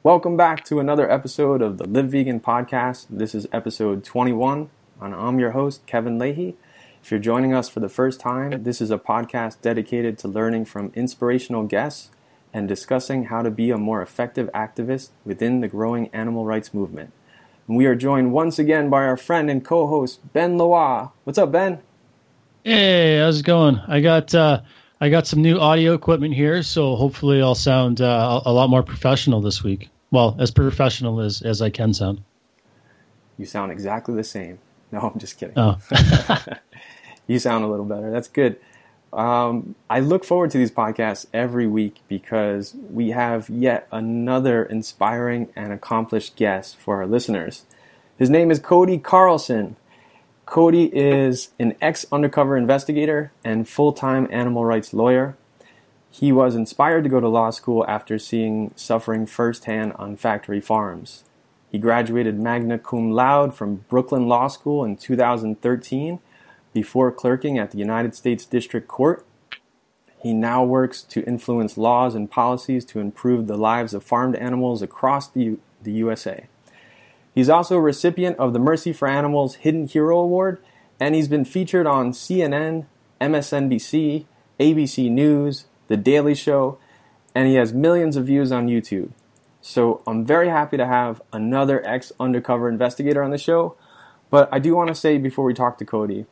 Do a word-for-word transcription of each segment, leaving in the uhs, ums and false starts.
Welcome back to another episode of the Live Vegan Podcast. This is episode twenty-one, and I'm your host, Kevin Leahy. If you're joining us for the first time, this is a podcast dedicated to learning from inspirational guests and discussing how to be a more effective activist within the growing animal rights movement. And we are joined once again by our friend and co-host, Ben Lois. What's up, Ben? Hey, how's it going? I got uh, I got some new audio equipment here, so hopefully I'll sound uh, a lot more professional this week. Well, as professional as, as I can sound. You sound exactly the same. No, I'm just kidding. Oh. You sound a little better. That's good. Um, I look forward to these podcasts every week because we have yet another inspiring and accomplished guest for our listeners. His name is Cody Carlson. Cody is an ex-undercover investigator and full-time animal rights lawyer. He was inspired to go to law school after seeing suffering firsthand on factory farms. He graduated magna cum laude from Brooklyn Law School in two thousand thirteen before clerking at the United States District Court. He now works to influence laws and policies to improve the lives of farmed animals across the, U- the U S A. He's also a recipient of the Mercy for Animals Hidden Hero Award, and he's been featured on C N N, M S N B C, A B C News, The Daily Show, and he has millions of views on YouTube. So I'm very happy to have another ex-undercover investigator on the show, but I do want to say before we talk to Cody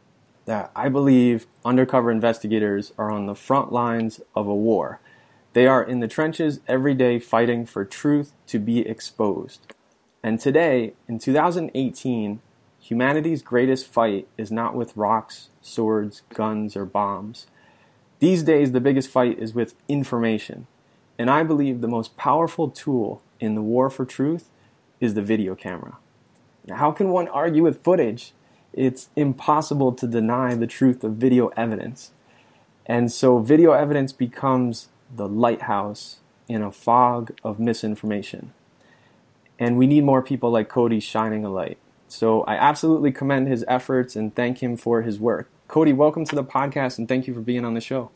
that I believe undercover investigators are on the front lines of a war. They are in the trenches every day fighting for truth to be exposed. And today, in two thousand eighteen, humanity's greatest fight is not with rocks, swords, guns, or bombs. These days, the biggest fight is with information. And I believe the most powerful tool in the war for truth is the video camera. Now, how can one argue with footage? It's impossible to deny the truth of video evidence. And so video evidence becomes the lighthouse in a fog of misinformation. And we need more people like Cody shining a light. So I absolutely commend his efforts and thank him for his work. Cody, welcome to the podcast, and thank you for being on the show.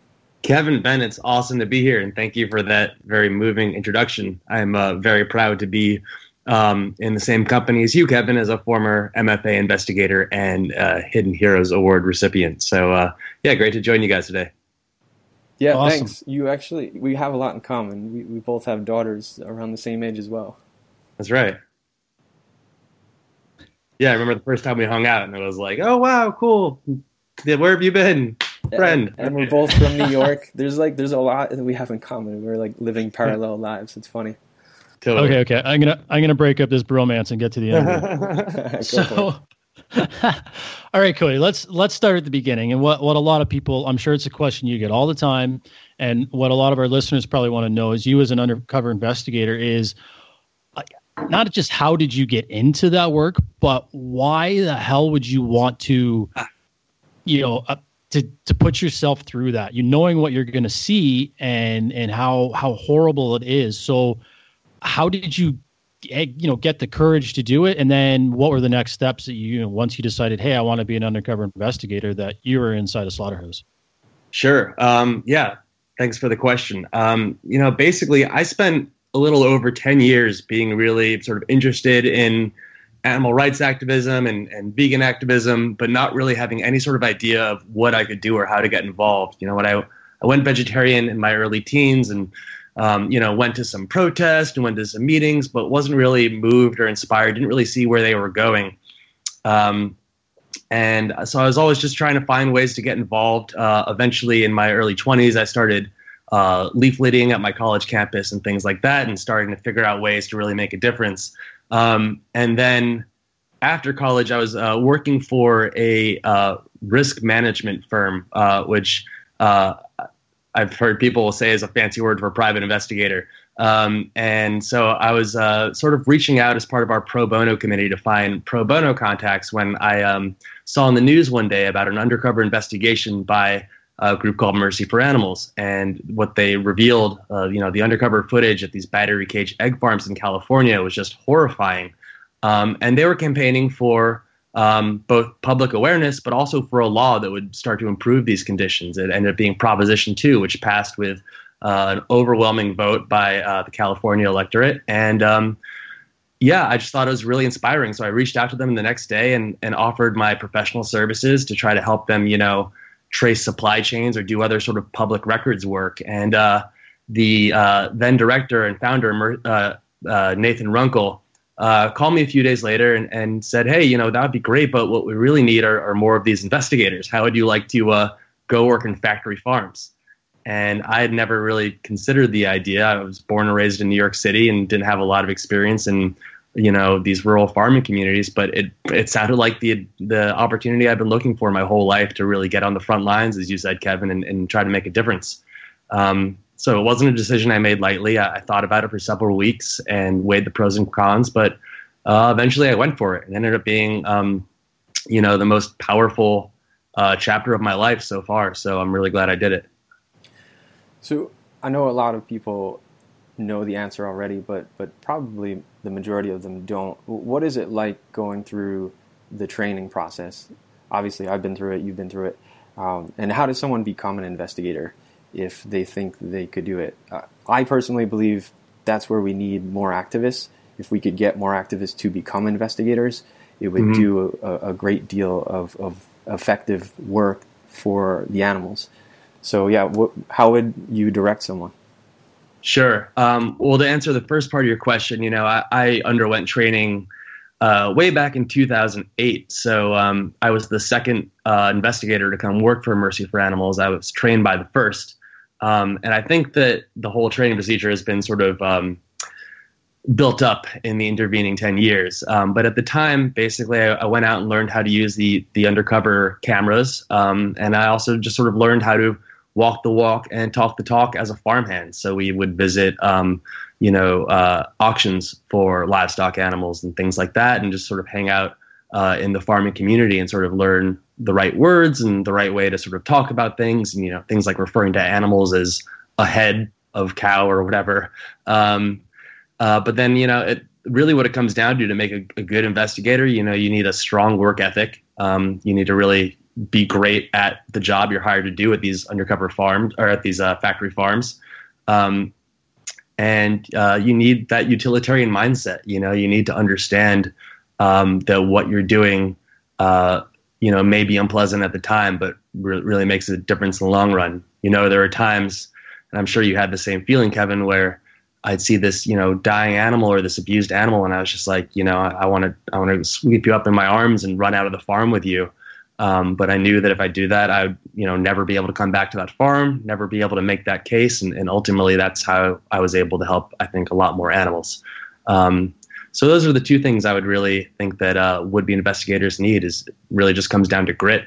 Kevin, Ben, it's awesome to be here, and thank you for that very moving introduction. I'm uh, very proud to be um, in the same company as you, Kevin, as a former M F A investigator and uh, Hidden Heroes Award recipient. So, uh, yeah, great to join you guys today. Yeah, Awesome. Thanks. You actually, we have a lot in common. We, we both have daughters around the same age as well. That's right. Yeah, I remember the first time we hung out, and it was like, oh, wow, cool. Where have you been, friend? And, and we're both from New York. There's like, there's a lot that we have in common. We're like living parallel lives. It's funny. Totally. Okay, okay. I'm gonna I'm gonna break up this bromance and get to the end of it. So, all right, Cody. Let's let's start at the beginning. And what what a lot of people, I'm sure it's a question you get all the time, and what a lot of our listeners probably want to know is, you as an undercover investigator, is not just how did you get into that work, but why the hell would you want to, you know, uh, to to put yourself through that? You knowing what you're going to see and and how how horrible it is. So, how did you, you know, get the courage to do it? And then what were the next steps that you, you know, once you decided, hey, I want to be an undercover investigator, that you were inside a slaughterhouse? Sure. Um, yeah. Thanks for the question. Um, you know, basically, I spent a little over ten years being really sort of interested in animal rights activism and, and vegan activism, but not really having any sort of idea of what I could do or how to get involved. You know, when I, I went vegetarian in my early teens and, um, you know, went to some protests and went to some meetings, but wasn't really moved or inspired, didn't really see where they were going. Um, and so I was always just trying to find ways to get involved. Uh, eventually, in my early twenties, I started uh, leafleting at my college campus and things like that, and starting to figure out ways to really make a difference. Um, and then after college, I was uh, working for a uh, risk management firm, uh, which uh, I've heard people say is a fancy word for private investigator. Um, and so I was uh, sort of reaching out as part of our pro bono committee to find pro bono contacts when I um, saw in the news one day about an undercover investigation by a group called Mercy for Animals. And what they revealed, uh, you know, the undercover footage at these battery cage egg farms in California was just horrifying. Um, and they were campaigning for um, both public awareness, but also for a law that would start to improve these conditions. It ended up being Proposition two, which passed with uh, an overwhelming vote by uh, the California electorate. And um, yeah, I just thought it was really inspiring. So I reached out to them the next day and, and offered my professional services to try to help them, you know, trace supply chains or do other sort of public records work. And uh, the uh, then director and founder, uh, uh, Nathan Runkle, uh, called me a few days later and, and said, hey, you know, that would be great, but what we really need are, are more of these investigators. How would you like to uh, go work in factory farms? And I had never really considered the idea. I was born and raised in New York City and didn't have a lot of experience in, you know, these rural farming communities. But it it sounded like the the opportunity I've been looking for my whole life to really get on the front lines, as you said, Kevin, and, and try to make a difference. Um, so it wasn't a decision I made lightly. I, I thought about it for several weeks and weighed the pros and cons. But uh, eventually I went for it. It ended up being, um, you know, the most powerful uh, chapter of my life so far. So I'm really glad I did it. So I know a lot of people know the answer already, but but probably the majority of them don't. What is it like going through the training process? Obviously, I've been through it. You've been through it. Um, and how does someone become an investigator if they think they could do it? Uh, I personally believe that's where we need more activists. If we could get more activists to become investigators, it would mm-hmm. do a, a great deal of, of effective work for the animals. So yeah, wh- how would you direct someone? Sure. Um, well, to answer the first part of your question, you know, I, I underwent training uh, way back in two thousand eight. So um, I was the second uh, investigator to come work for Mercy for Animals. I was trained by the first. Um, and I think that the whole training procedure has been sort of um, built up in the intervening ten years. Um, but at the time, basically, I, I went out and learned how to use the, the undercover cameras. Um, and I also just sort of learned how to walk the walk and talk the talk as a farmhand. So we would visit, um, you know, uh, auctions for livestock animals and things like that, and just sort of hang out uh, in the farming community and sort of learn the right words and the right way to sort of talk about things. And, you know, things like referring to animals as a head of cow or whatever. Um, uh, but then, you know, it really what it comes down to to make a, a good investigator, you know, you need a strong work ethic. Um, you need to really be great at the job you're hired to do at these undercover farms or at these uh, factory farms. Um, and uh, you need that utilitarian mindset. You know, you need to understand um, that what you're doing, uh, you know, may be unpleasant at the time, but re- really makes a difference in the long run. You know, there are times, and I'm sure you had the same feeling, Kevin, where I'd see this, you know, dying animal or this abused animal, and I was just like, you know, I want to, I want to sweep you up in my arms and run out of the farm with you. Um, but I knew that if I do that, I would, you know, never be able to come back to that farm, never be able to make that case. And, and ultimately, that's how I was able to help, I think, a lot more animals. Um, so those are the two things I would really think that uh, would-be investigators need, is really just comes down to grit.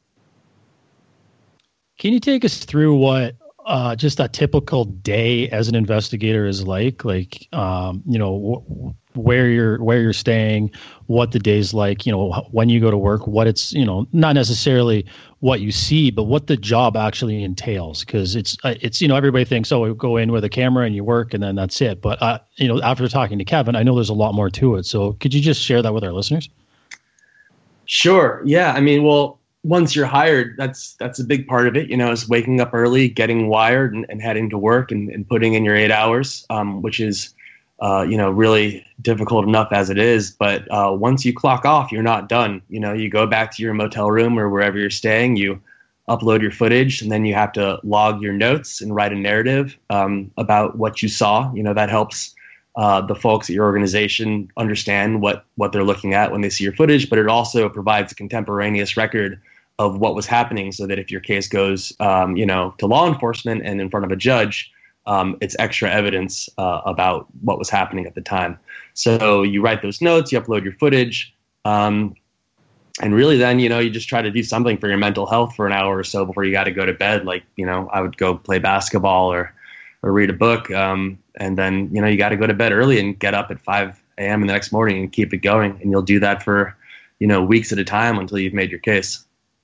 Can you take us through what uh, just a typical day as an investigator is like? Like, um, you know, wh- where you're where you're staying, what the day's like, you know, when you go to work, what it's, you know, not necessarily what you see, but what the job actually entails. Because it's it's you know, everybody thinks, oh, we go in with a camera and you work and then that's it. But uh, you know, after talking to Kevin, I know there's a lot more to it. So could you just share that with our listeners? Sure. Yeah. I mean, well, once you're hired, that's that's a big part of it, you know, is waking up early, getting wired and, and heading to work and, and putting in your eight hours, um, which is, uh, you know, really difficult enough as it is. But uh, once you clock off, you're not done. You know, you go back to your motel room or wherever you're staying, you upload your footage, and then you have to log your notes and write a narrative um, about what you saw. You know, that helps uh, the folks at your organization understand what, what they're looking at when they see your footage, but it also provides a contemporaneous record of what was happening, so that if your case goes, um, you know, to law enforcement and in front of a judge, um, it's extra evidence uh, about what was happening at the time. So you write those notes, you upload your footage, um, and really then, you know, you just try to do something for your mental health for an hour or so before you got to go to bed. Like, you know, I would go play basketball or, or read a book, um, and then, you know, you got to go to bed early and get up at five a.m. in the next morning and keep it going. And you'll do that for, you know, weeks at a time until you've made your case.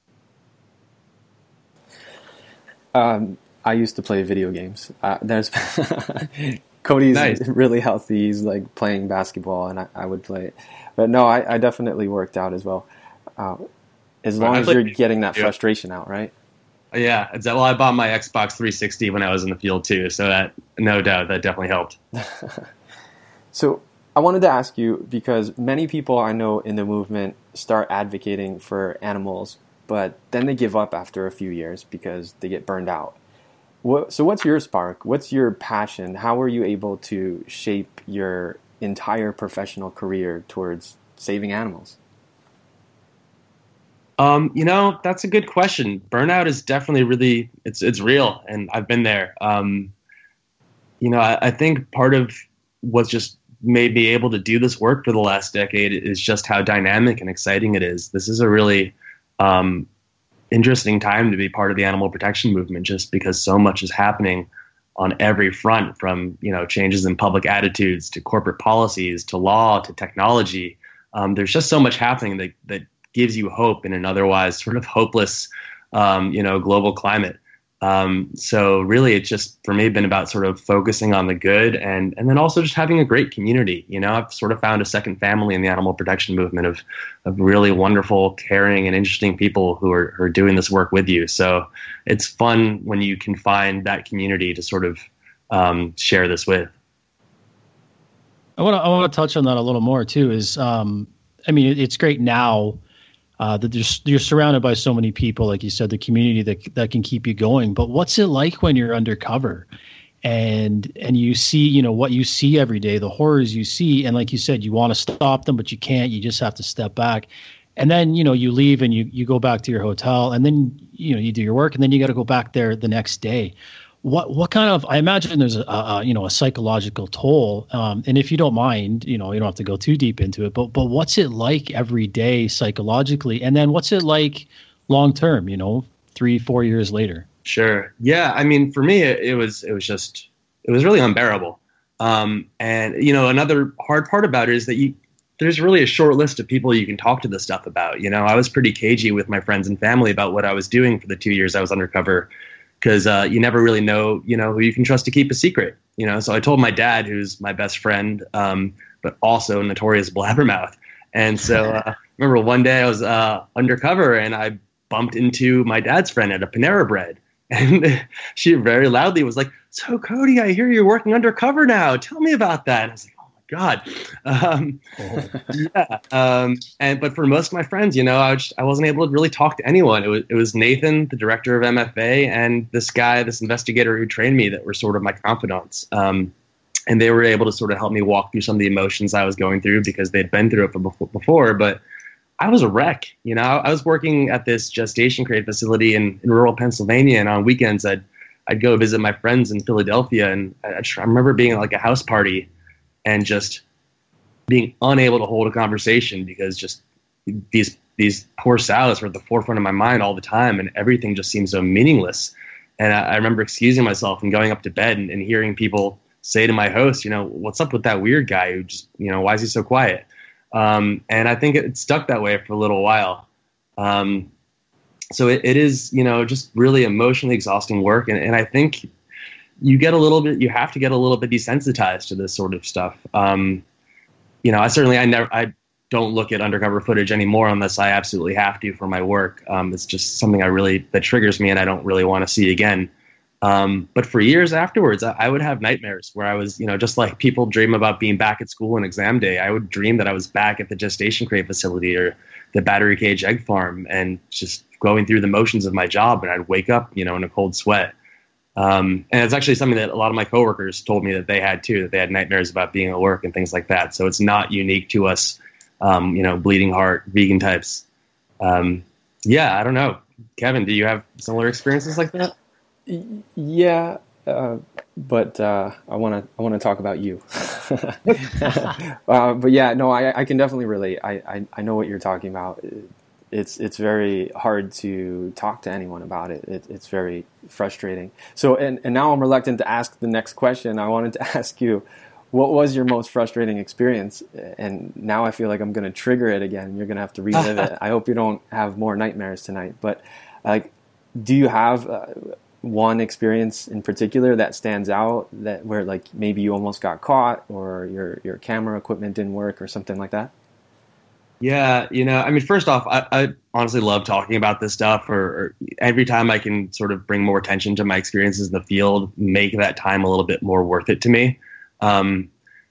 Um, I used to play video games. Uh, there's Cody's nice. Really healthy. He's like playing basketball, and I, I would play it. But no, I, I definitely worked out as well. Uh, as long as you're getting that frustration out, right? Yeah, it's, well, I bought my Xbox three sixty when I was in the field too, so that no doubt that definitely helped. So I wanted to ask you, because many people I know in the movement start advocating for animals, but then they give up after a few years because they get burned out. What, so what's your spark? What's your passion? How were you able to shape your entire professional career towards saving animals? Um, you know, that's a good question. Burnout is definitely really, it's it's real, and I've been there. Um, you know, I, I think part of what's just made me able to do this work for the last decade is just how dynamic and exciting it is. This is a really um, interesting time to be part of the animal protection movement, just because so much is happening on every front, from, you know, changes in public attitudes to corporate policies to law to technology. Um, there's just so much happening that that gives you hope in an otherwise sort of hopeless, um, you know, global climate. Um, so really, it's just, for me, been about sort of focusing on the good, and and then also just having a great community. You know, I've sort of found a second family in the animal protection movement of of really wonderful, caring, and interesting people who are, who are doing this work with you. So it's fun when you can find that community to sort of um, share this with. I want to I want to touch on that a little more too. Is um, I mean, it, it's great now. Uh, that you're, you're surrounded by so many people, like you said, the community that that can keep you going. But what's it like when you're undercover, and and you see, you know, what you see every day, the horrors you see, and like you said, you want to stop them, but you can't. You just have to step back, and then you know you leave and you you go back to your hotel, and then you know you do your work, and then you got to go back there the next day. What what kind of, I imagine there's a, a you know a psychological toll, um, and if you don't mind, you know you don't have to go too deep into it, but but what's it like every day psychologically, and then what's it like long term? You know, three four years later. Sure. Yeah. I mean, for me, it, it was it was just it was really unbearable. Um, and you know, another hard part about it is that you there's really a short list of people you can talk to this stuff about. You know, I was pretty cagey with my friends and family about what I was doing for the two years I was undercover, because uh, you never really know, you know, who you can trust to keep a secret, you know. So I told my dad, who's my best friend, um, but also a notorious blabbermouth. And so uh, I remember one day I was uh, undercover and I bumped into my dad's friend at a Panera Bread. And she very loudly was like, "So Cody, I hear you're working undercover now. Tell me about that." And I was like, God. Um, oh. Yeah. Um, and, but for most of my friends, you know, I, was, I wasn't able to really talk to anyone. It was, it was Nathan, the director of M F A, and this guy, this investigator who trained me, that were sort of my confidants. Um, and they were able to sort of help me walk through some of the emotions I was going through, because they'd been through it before, before. But I was a wreck. You know, I was working at this gestation crate facility in, in rural Pennsylvania, and on weekends I'd, I'd go visit my friends in Philadelphia. And I, I remember being at like a house party and just being unable to hold a conversation, because just these these poor sows were at the forefront of my mind all the time, and everything just seemed so meaningless. And I, I remember excusing myself and going up to bed and, and hearing people say to my host, you know, "What's up with that weird guy who just, you know, why is he so quiet?" Um, and I think it stuck that way for a little while. Um, so it, it is, you know, just really emotionally exhausting work. And, and I think you get a little bit, you have to get a little bit desensitized to this sort of stuff. Um, you know, I certainly, I never, I don't look at undercover footage anymore unless I absolutely have to for my work. Um, it's just something I really, that triggers me and I don't really want to see again. Um, but for years afterwards, I, I would have nightmares where I was, you know, just like people dream about being back at school on exam day. I would dream that I was back at the gestation crate facility or the battery cage egg farm and just going through the motions of my job. And I'd wake up, you know, in a cold sweat. Um, and it's actually something that a lot of my coworkers told me that they had too, that they had nightmares about being at work and things like that. So it's not unique to us, um, you know, bleeding heart, vegan types. Um, yeah, I don't know. Kevin, do you have similar experiences like that? Yeah, uh, but uh, I want to I want to talk about you. uh, but yeah, no, I, I can definitely relate. I, I, I know what you're talking about. It's it's very hard to talk to anyone about it. it. It's very frustrating. So, and, and now I'm reluctant to ask the next question. I wanted to ask you, what was your most frustrating experience? And now I feel like I'm going to trigger it again. You're going to have to relive it. I hope you don't have more nightmares tonight. But like, do you have uh, one experience in particular that stands out, that where like maybe you almost got caught or your, your camera equipment didn't work or something like that? Yeah, you know, I mean, first off, I, I honestly love talking about this stuff. Or, or every time I can sort of bring more attention to my experiences in the field, make that time a little bit more worth it to me. Um,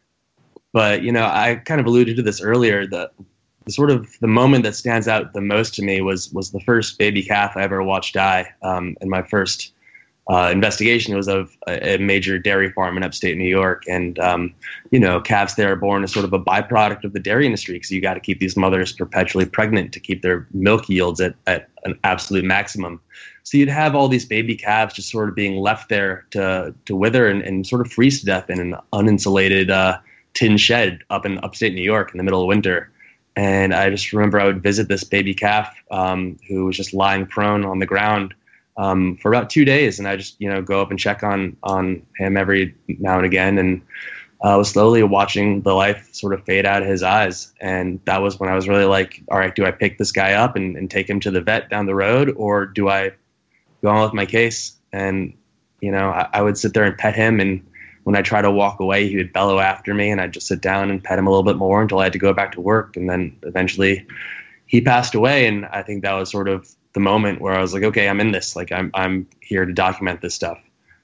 but you know, I kind of alluded to this earlier. The, the sort of the moment that stands out the most to me was was the first baby calf I ever watched die. Um, and my first uh, investigation was of a, a major dairy farm in upstate New York, and um, you know, calves there are born as sort of a byproduct of the dairy industry, because you got to keep these mothers perpetually pregnant to keep their milk yields at, at an absolute maximum. So you'd have all these baby calves just sort of being left there to to wither and, and sort of freeze to death in an uninsulated uh, tin shed up in upstate New York in the middle of winter. And I just remember I would visit this baby calf um, who was just lying prone on the ground um, for about two days. And I just, you know, go up and check on, on him every now and again. And I uh, was slowly watching the life sort of fade out of his eyes. And that was when I was really like, all right, do I pick this guy up and, and take him to the vet down the road, or do I go on with my case? And, you know, I, I would sit there and pet him. And when I try to walk away, he would bellow after me, and I'd just sit down and pet him a little bit more until I had to go back to work. And then eventually he passed away. And I think that was sort of the moment where I was like, okay, I'm in this. Like I'm, I'm here to document this stuff.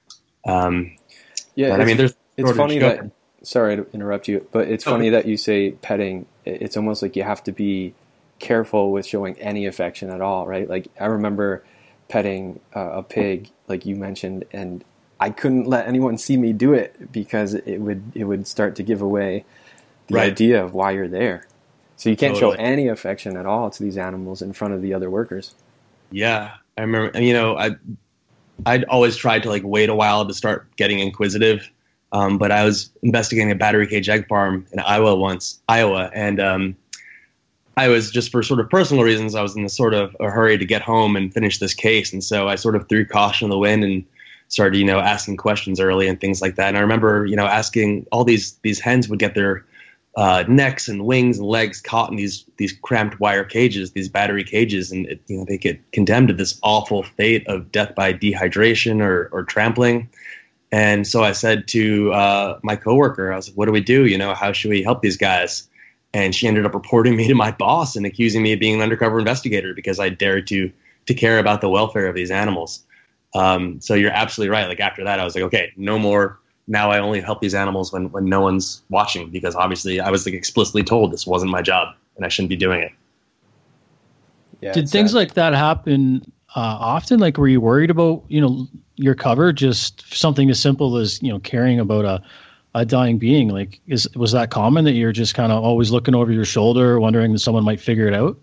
Um, yeah. But, I mean, there's it's funny that, sorry to interrupt you, but it's okay. funny that you say petting. It's almost like you have to be careful with showing any affection at all, right? Like I remember petting uh, a pig, like you mentioned, and I couldn't let anyone see me do it because it would it would start to give away the right. idea of why you're there. So you can't totally. show any affection at all to these animals in front of the other workers. Yeah, I remember. You know, I I'd always tried to like wait a while to start getting inquisitive, um, but I was investigating a battery cage egg farm in Iowa once, Iowa, and um, I was just for sort of personal reasons. I was in a sort of a hurry to get home and finish this case, and so I sort of threw caution in the wind and started, you know, asking questions early and things like that. And I remember, you know, asking all these these hens would get their uh, necks and wings and legs caught in these these cramped wire cages, these battery cages, and it, you know, they get condemned to this awful fate of death by dehydration or or trampling. And so I said to uh, my coworker, I was like, "What do we do? You know, how should we help these guys?" And she ended up reporting me to my boss and accusing me of being an undercover investigator because I dared to to care about the welfare of these animals. Um, so you're absolutely right. Like after that, I was like, okay, no more. Now I only help these animals when, when no one's watching, because obviously I was like explicitly told this wasn't my job and I shouldn't be doing it. Yeah, Did things sad. like that happen uh, often? Like, were you worried about, you know, your cover, just something as simple as, you know, caring about a, a dying being? Like, is, was that common that you're just kind of always looking over your shoulder, wondering that someone might figure it out?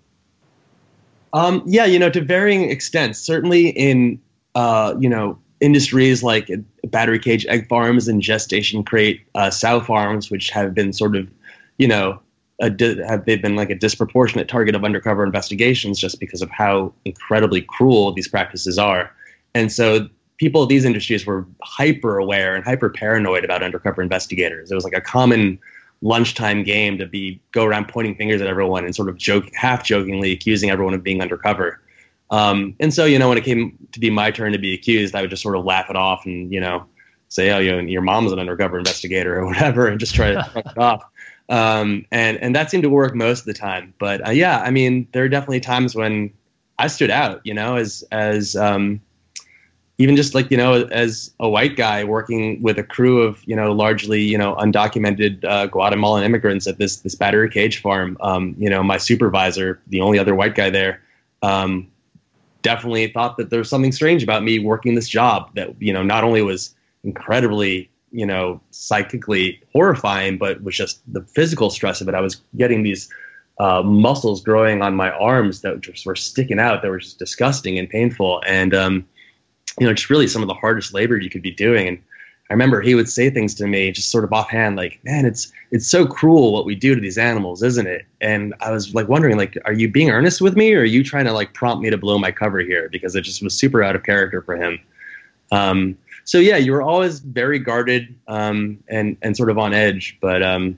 Um, yeah, you know, to varying extents, certainly in, Uh, you know, industries like battery cage egg farms and gestation crate uh, sow farms, which have been sort of, you know, a di- have they've been like a disproportionate target of undercover investigations just because of how incredibly cruel these practices are. And so people of these industries were hyper aware and hyper paranoid about undercover investigators. It was like a common lunchtime game to be go around pointing fingers at everyone and sort of joke, half jokingly accusing everyone of being undercover. Um, and so, you know, when it came to be my turn to be accused, I would just sort of laugh it off and, you know, say, oh, you know, your mom's an undercover investigator or whatever, and just try to fuck it off. Um, and, and that seemed to work most of the time. But uh, yeah, I mean, there are definitely times when I stood out, you know, as, as, um, even just like, you know, as a white guy working with a crew of, you know, largely, you know, undocumented uh, Guatemalan immigrants at this, this battery cage farm. Um, you know, my supervisor, the only other white guy there, um, definitely thought that there was something strange about me working this job that, you know, not only was incredibly, you know, psychically horrifying, but was just the physical stress of it. I was getting these uh, muscles growing on my arms that just were sticking out, that were just disgusting and painful. And, um, you know, just really some of the hardest labor you could be doing. And I remember he would say things to me just sort of offhand, like, man, it's it's so cruel what we do to these animals, isn't it? And I was like wondering, like, are you being earnest with me, or are you trying to like prompt me to blow my cover here? Because it just was super out of character for him. Um, so, yeah, you were always very guarded um, and, and sort of on edge. But, um,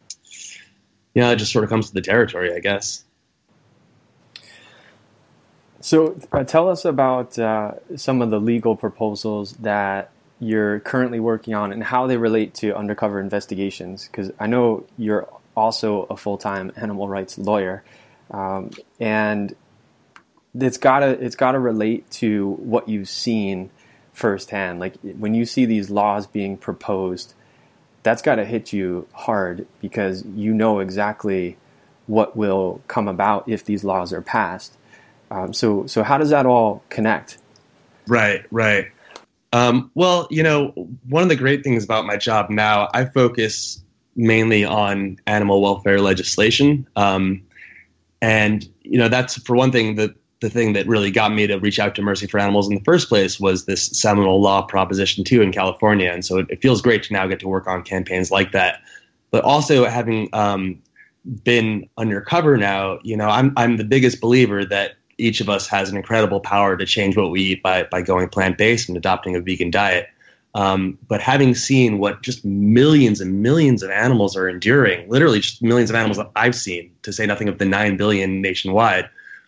you know, it just sort of comes to the territory, I guess. So uh, tell us about uh, some of the legal proposals that you're currently working on and how they relate to undercover investigations, because I know you're also a full-time animal rights lawyer, um, and it's gotta it's gotta relate to what you've seen firsthand. Like when you see these laws being proposed, that's gotta hit you hard because you know exactly what will come about if these laws are passed. Um, so so how does that all connect? Right, right. Um, well, you know, one of the great things about my job now, I focus mainly on animal welfare legislation. Um, and, you know, that's, for one thing, the, the thing that really got me to reach out to Mercy for Animals in the first place was this seminal law, Proposition two in California. And so it, it feels great to now get to work on campaigns like that. But also having um, been undercover now, you know, I'm I'm the biggest believer that each of us has an incredible power to change what we eat by by going plant-based and adopting a vegan diet. Um, but having seen what just millions and millions of animals are enduring, literally just millions of animals that I've seen, to say nothing of the nine billion nationwide,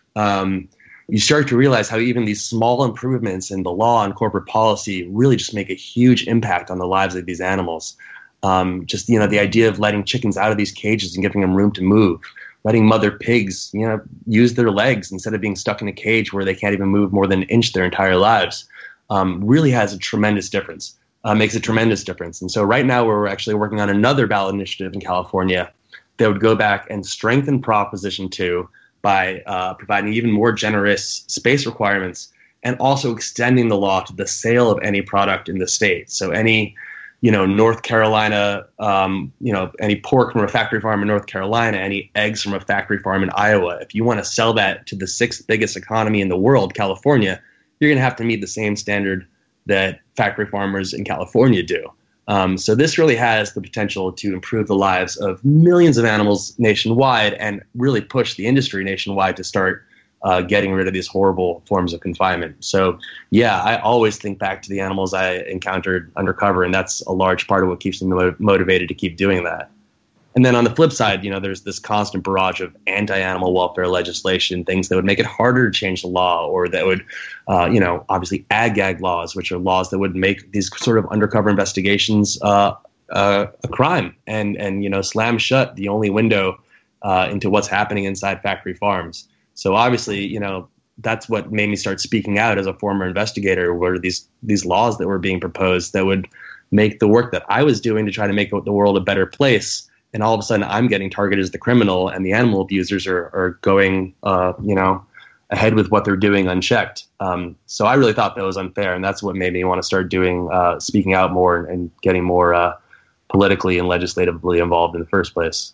um, you start to realize how even these small improvements in the law and corporate policy really just make a huge impact on the lives of these animals. Um, just, you know, the idea of letting chickens out of these cages and giving them room to move, letting mother pigs, you know, use their legs instead of being stuck in a cage where they can't even move more than an inch their entire lives, um, really has a tremendous difference, uh, makes a tremendous difference. And so right now we're actually working on another ballot initiative in California that would go back and strengthen Proposition two by uh, providing even more generous space requirements and also extending the law to the sale of any product in the state. So any, you know, North Carolina, um, you know, any pork from a factory farm in North Carolina, any eggs from a factory farm in Iowa, if you want to sell that to the sixth biggest economy in the world, California, you're going to have to meet the same standard that factory farmers in California do. Um, so this really has the potential to improve the lives of millions of animals nationwide and really push the industry nationwide to start uh, getting rid of these horrible forms of confinement. So, yeah, I always think back to the animals I encountered undercover, and that's a large part of what keeps me motiv- motivated to keep doing that. And then on the flip side, you know, there's this constant barrage of anti-animal welfare legislation, things that would make it harder to change the law, or that would, uh, you know, obviously ag-gag laws, which are laws that would make these sort of undercover investigations uh, uh, a crime and, and, you know, slam shut the only window uh, into what's happening inside factory farms. So obviously, you know, that's what made me start speaking out as a former investigator, were these these laws that were being proposed that would make the work that I was doing to try to make the world a better place. And all of a sudden I'm getting targeted as the criminal, and the animal abusers are, are going, uh, you know, ahead with what they're doing unchecked. Um, so I really thought that was unfair. And that's what made me want to start doing, uh, speaking out more and, and getting more uh, politically and legislatively involved in the first place.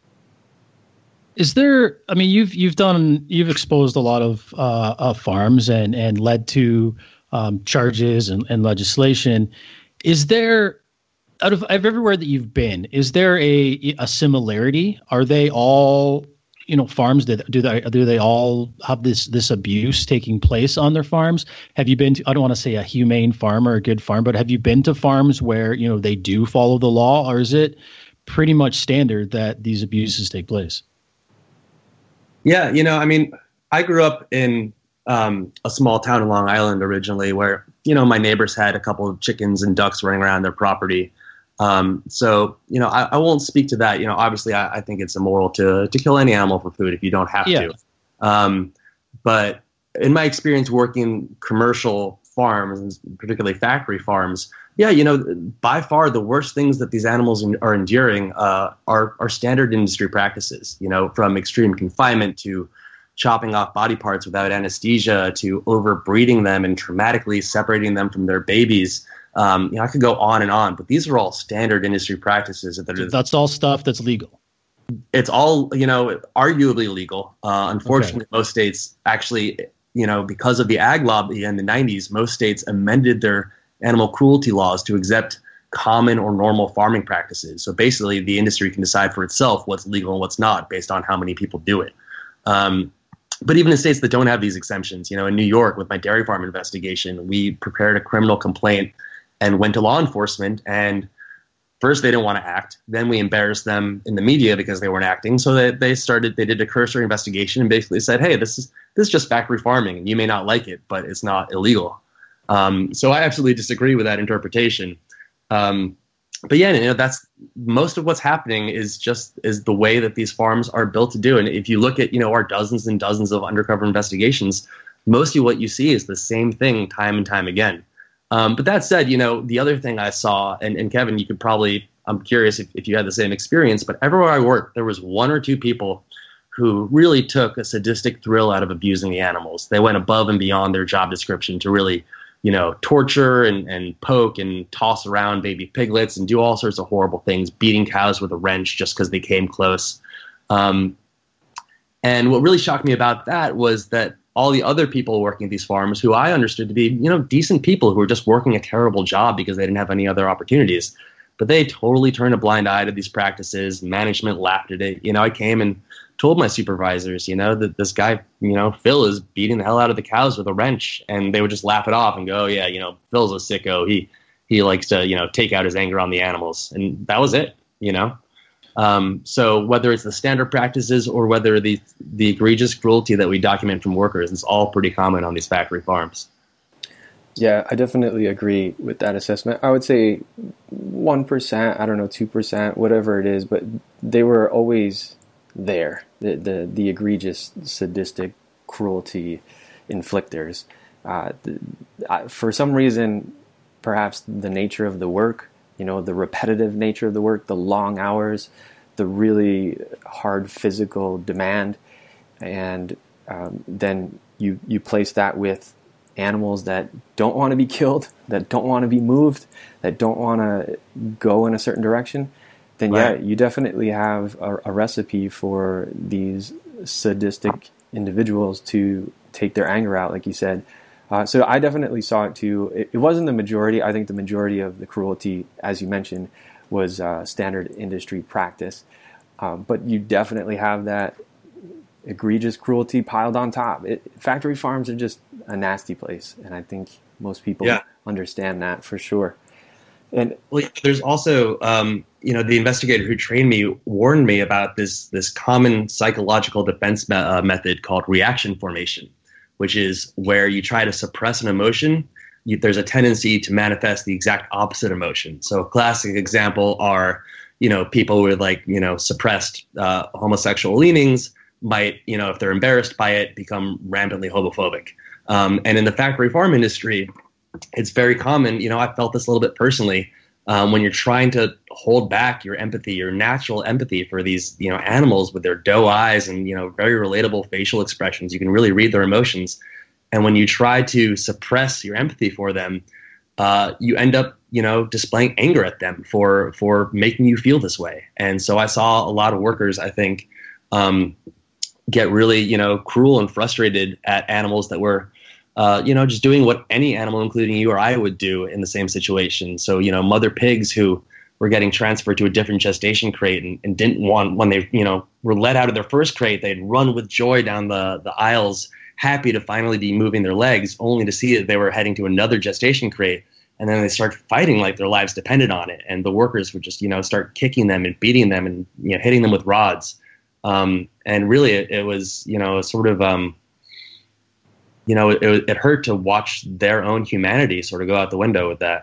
Is there, I mean, you've, you've done, you've exposed a lot of, uh, of farms and, and led to um, charges and, and legislation. Is there, out of, of everywhere that you've been, is there a a similarity? Are they all, you know, farms that do they do they all have this this abuse taking place on their farms? Have you been to, I don't want to say a humane farm or a good farm, but have you been to farms where, you know, they do follow the law, or is it pretty much standard that these abuses take place? Yeah, you know, I mean, I grew up in um, a small town in Long Island originally, where, you know, my neighbors had a couple of chickens and ducks running around their property. Um, so, you know, I, I won't speak to that. You know, obviously I, I think it's immoral to, to kill any animal for food if you don't have yeah. to. Um, but in my experience working commercial farms, particularly factory farms, yeah, you know, by far the worst things that these animals are enduring uh, are, are standard industry practices, you know, from extreme confinement to chopping off body parts without anesthesia to overbreeding them and traumatically separating them from their babies. Um, you know, I could go on and on, but these are all standard industry practices. That are, that's all stuff that's legal. It's all, you know, arguably legal. Uh, unfortunately, okay. Most states actually, you know, because of the ag lobby in the nineties, most states amended their animal cruelty laws to accept common or normal farming practices. So basically, the industry can decide for itself what's legal and what's not based on how many people do it. Um, But even in states that don't have these exemptions, you know, in New York with my dairy farm investigation, we prepared a criminal complaint and went to law enforcement. And first they didn't want to act. Then we embarrassed them in the media because they weren't acting. So they, they started, they did a cursory investigation and basically said, hey, this is this is just factory farming. And you may not like it, but it's not illegal. Um, so I absolutely disagree with that interpretation. Um, but yeah, you know, that's most of what's happening is just is the way that these farms are built to do. And if you look at, you know, our dozens and dozens of undercover investigations, mostly what you see is the same thing time and time again. Um, but that said, you know, the other thing I saw, and, and Kevin, you could probably, I'm curious if, if you had the same experience, but everywhere I worked, there was one or two people who really took a sadistic thrill out of abusing the animals. They went above and beyond their job description to really, you know, torture and, and poke and toss around baby piglets and do all sorts of horrible things, beating cows with a wrench just because they came close. Um, and what really shocked me about that was that all the other people working at these farms, who I understood to be, you know, decent people who were just working a terrible job because they didn't have any other opportunities, but they totally turned a blind eye to these practices. Management laughed at it. You know, I came and told my supervisors, you know, that this guy, you know, Phil is beating the hell out of the cows with a wrench, and they would just laugh it off and go, oh, yeah, you know, Phil's a sicko. He he likes to, you know, take out his anger on the animals, and that was it, you know. Um, so whether it's the standard practices or whether the the egregious cruelty that we document from workers, it's all pretty common on these factory farms. Yeah, I definitely agree with that assessment. I would say one percent, I don't know, two percent, whatever it is, but they were always there, the the, the egregious, sadistic cruelty inflictors. Uh, the, I, for some reason, perhaps the nature of the work, you know, the repetitive nature of the work, the long hours, the really hard physical demand, and um, then you you place that with animals that don't want to be killed, that don't want to be moved, that don't want to go in a certain direction, then right. yeah, you definitely have a, a recipe for these sadistic individuals to take their anger out, like you said. Uh, so I definitely saw it too. It, it wasn't the majority. I think the majority of the cruelty, as you mentioned, was uh, standard industry practice. Um, but you definitely have that egregious cruelty piled on top. It, factory farms are just a nasty place, and I think most people yeah. understand that for sure. And well, there's also, um, you know, the investigator who trained me warned me about this this common psychological defense me- uh, method called reaction formation, which is where you try to suppress an emotion. You, there's a tendency to manifest the exact opposite emotion. So a classic example are, you know, people with like, you know, suppressed uh, homosexual leanings might, you know, if they're embarrassed by it, become rampantly homophobic. Um, and in the factory farm industry, it's very common, you know, I felt this a little bit personally, um, when you're trying to hold back your empathy, your natural empathy for these, you know, animals with their doe eyes and, you know, very relatable facial expressions. You can really read their emotions. And when you try to suppress your empathy for them, uh, you end up, you know, displaying anger at them for for making you feel this way. And so I saw a lot of workers, I think, um, get really, you know, cruel and frustrated at animals that were, uh, you know, just doing what any animal, including you or I, would do in the same situation. So, you know, mother pigs who were getting transferred to a different gestation crate and, and didn't want, when they, you know, were let out of their first crate, they'd run with joy down the, the aisles, happy to finally be moving their legs, only to see that they were heading to another gestation crate. And then they start fighting like their lives depended on it. And the workers would just, you know, start kicking them and beating them and, you know, hitting them with rods. Um, and really it, it was, you know, sort of, um, you know, it, it hurt to watch their own humanity sort of go out the window with that.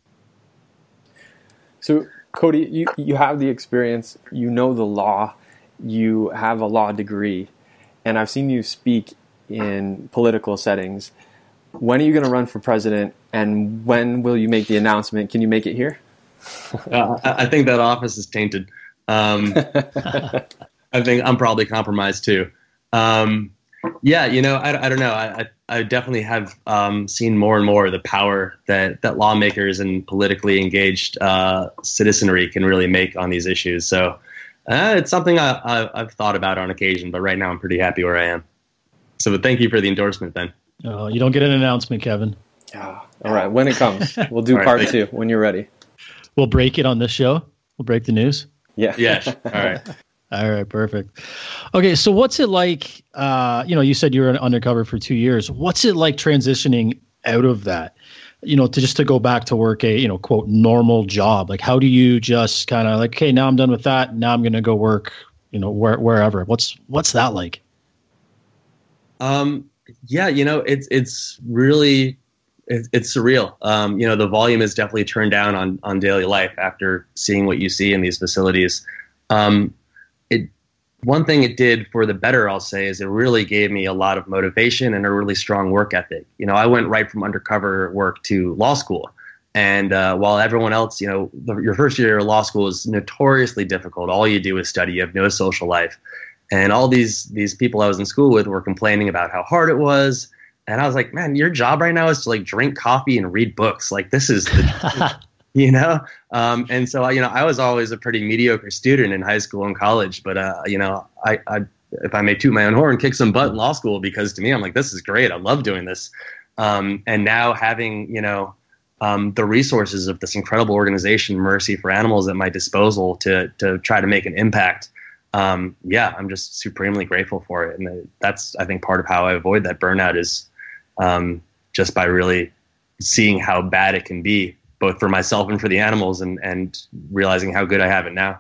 So, Cody, you, you have the experience, you know the law, you have a law degree, and I've seen you speak in political settings. When are you going to run for president, and when will you make the announcement? Can you make it here? uh, I think that office is tainted. Um, I think I'm probably compromised too. Um, yeah, you know, I, I don't know. I, I definitely have um, seen more and more the power that, that lawmakers and politically engaged uh, citizenry can really make on these issues. So uh, it's something I, I, I've thought about on occasion, but right now I'm pretty happy where I am. So thank you for the endorsement, Ben. Oh, you don't get an announcement, Kevin. Oh, all right, when it comes, we'll do part right, two when you're ready. We'll break it on this show. We'll break the news. Yeah. Yeah. All right. All right, perfect. Okay, so what's it like, uh, you know, you said you were undercover for two years. What's it like transitioning out of that, you know, to just to go back to work a, you know, quote, normal job? Like, how do you just kind of like, okay, now I'm done with that. Now I'm going to go work, you know, where, wherever. What's what's that like? Um, yeah, you know, it's it's really it, it's surreal. Um, you know, the volume is definitely turned down on, on daily life after seeing what you see in these facilities. Um, it, one thing it did for the better, I'll say, is it really gave me a lot of motivation and a really strong work ethic. You know, I went right from undercover work to law school. And uh, while everyone else, you know, the, your first year of law school is notoriously difficult. All you do is study. You have no social life. And all these these people I was in school with were complaining about how hard it was. And I was like, man, your job right now is to like drink coffee and read books. Like this is, the, you know. Um, and so, you know, I was always a pretty mediocre student in high school and college. But, uh, you know, I, I if I may toot my own horn, kick some butt in law school, because to me, I'm like, this is great. I love doing this. Um, and now having, you know, Um, the resources of this incredible organization, Mercy for Animals, at my disposal to to try to make an impact. Um, yeah, I'm just supremely grateful for it, and that's, I think, part of how I avoid that burnout is um, just by really seeing how bad it can be, both for myself and for the animals, and and realizing how good I have it now.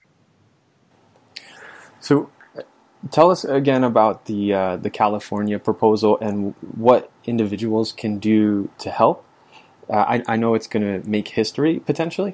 So, tell us again about the uh, the California proposal and what individuals can do to help. Uh, I, I know it's going to make history, potentially.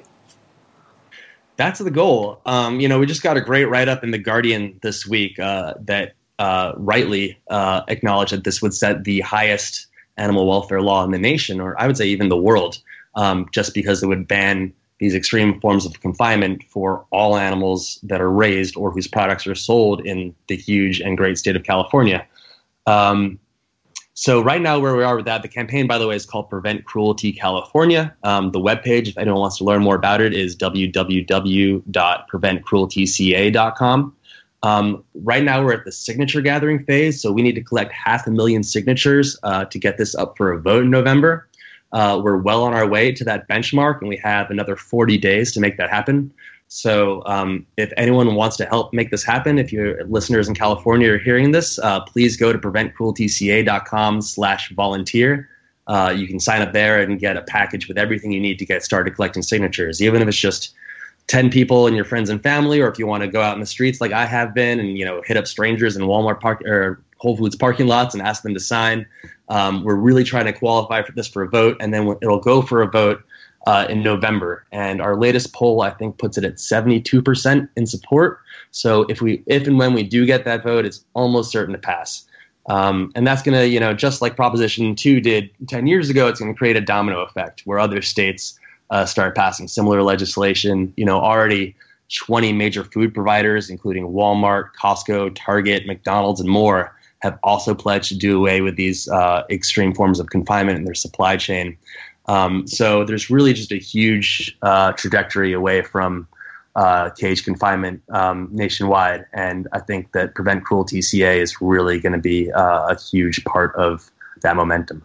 That's the goal. Um, you know, we just got a great write-up in The Guardian this week uh, that uh, rightly uh, acknowledged that this would set the highest animal welfare law in the nation, or I would say even the world, um, just because it would ban these extreme forms of confinement for all animals that are raised or whose products are sold in the huge and great state of California. Um So right now, where we are with that, the campaign, by the way, is called Prevent Cruelty California. Um, the webpage, if anyone wants to learn more about it, is w w w dot prevent cruelty c a dot com. Um, right now, we're at the signature gathering phase, so we need to collect half a million signatures uh, to get this up for a vote in November. Uh, we're well on our way to that benchmark, and we have another forty days to make that happen. So um, if anyone wants to help make this happen, if your listeners in California are hearing this, uh, please go to prevent cruelty c a dot com slash volunteer. Uh, you can sign up there and get a package with everything you need to get started collecting signatures, even if it's just ten people and your friends and family, or if you want to go out in the streets like I have been and, you know, hit up strangers in Walmart park or Whole Foods parking lots and ask them to sign. Um, we're really trying to qualify for this for a vote, and then it'll go for a vote Uh, in November, and our latest poll, I think, puts it at seventy-two percent in support. So if we, if and when we do get that vote, it's almost certain to pass. Um, and that's going to, you know, just like Proposition two did ten years ago, it's going to create a domino effect where other states uh, start passing similar legislation. You know, already twenty major food providers, including Walmart, Costco, Target, McDonald's, and more, have also pledged to do away with these uh, extreme forms of confinement in their supply chain. Um, so there's really just a huge uh, trajectory away from uh, cage confinement um, nationwide. And I think that Prevent Cruelty C A is really going to be uh, a huge part of that momentum.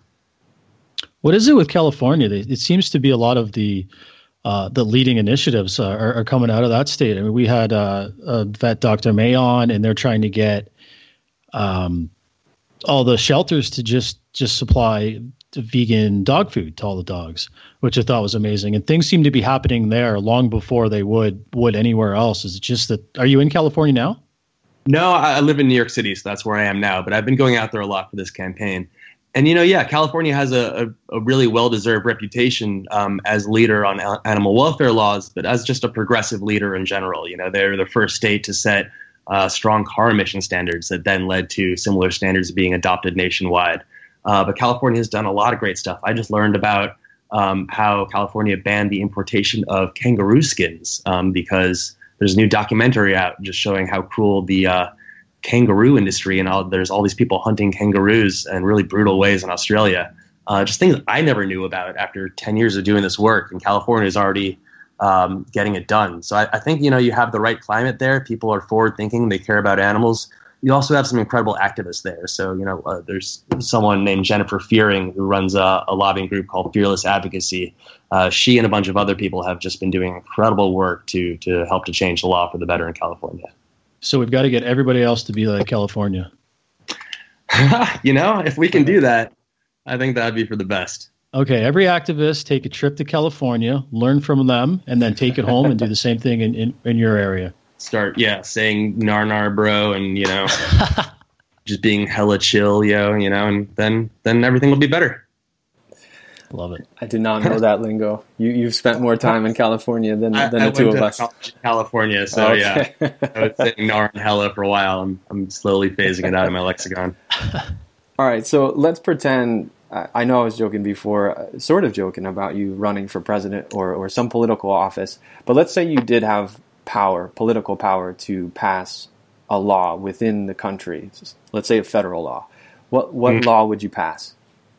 What is it with California? It seems to be a lot of the uh, the leading initiatives uh, are, are coming out of that state. I mean, we had uh, uh, vet Doctor May on, and they're trying to get um, all the shelters to just just supply vegan dog food to all the dogs, which I thought was amazing. And things seem to be happening there long before they would would anywhere else. Is it just that, are you in California now? No, I live in New York City, so that's where I am now. But I've been going out there a lot for this campaign. And, you know, yeah, California has a, a, a really well-deserved reputation um, as leader on a- animal welfare laws, but as just a progressive leader in general. You know, they're the first state to set uh, strong car emission standards that then led to similar standards being adopted nationwide. Uh, but California has done a lot of great stuff. I just learned about um, how California banned the importation of kangaroo skins um, because there's a new documentary out just showing how cruel the uh, kangaroo industry and all, there's all these people hunting kangaroos in really brutal ways in Australia. Uh, just things I never knew about after ten years of doing this work, and California is already um, getting it done. So I, I think, you know, you have the right climate there. People are forward thinking. They care about animals. You also have some incredible activists there. So, you know, uh, there's someone named Jennifer Fearing who runs a, a lobbying group called Fearless Advocacy. Uh, she and a bunch of other people have just been doing incredible work to to help to change the law for the better in California. So we've got to get everybody else to be like California. You know, if we can do that, I think that'd be for the best. Okay, every activist take a trip to California, learn from them, and then take it home and do the same thing in, in, in your area. Start, yeah, saying nar nar bro, and, you know, just being hella chill, yo, you know, and then then everything will be better. Love it. I did not know that lingo. You, you've spent more time in California than, I, than I the two went of to us. college in California, so Okay. yeah, I was saying Nar and Hella for a while. I'm, I'm slowly phasing it out of my lexicon. All right, so let's pretend, I I know I was joking before, uh, sort of joking about you running for president or, or some political office, but let's say you did have power, political power, to pass a law within the country. Let's say a federal law. What what Mm. law would you pass?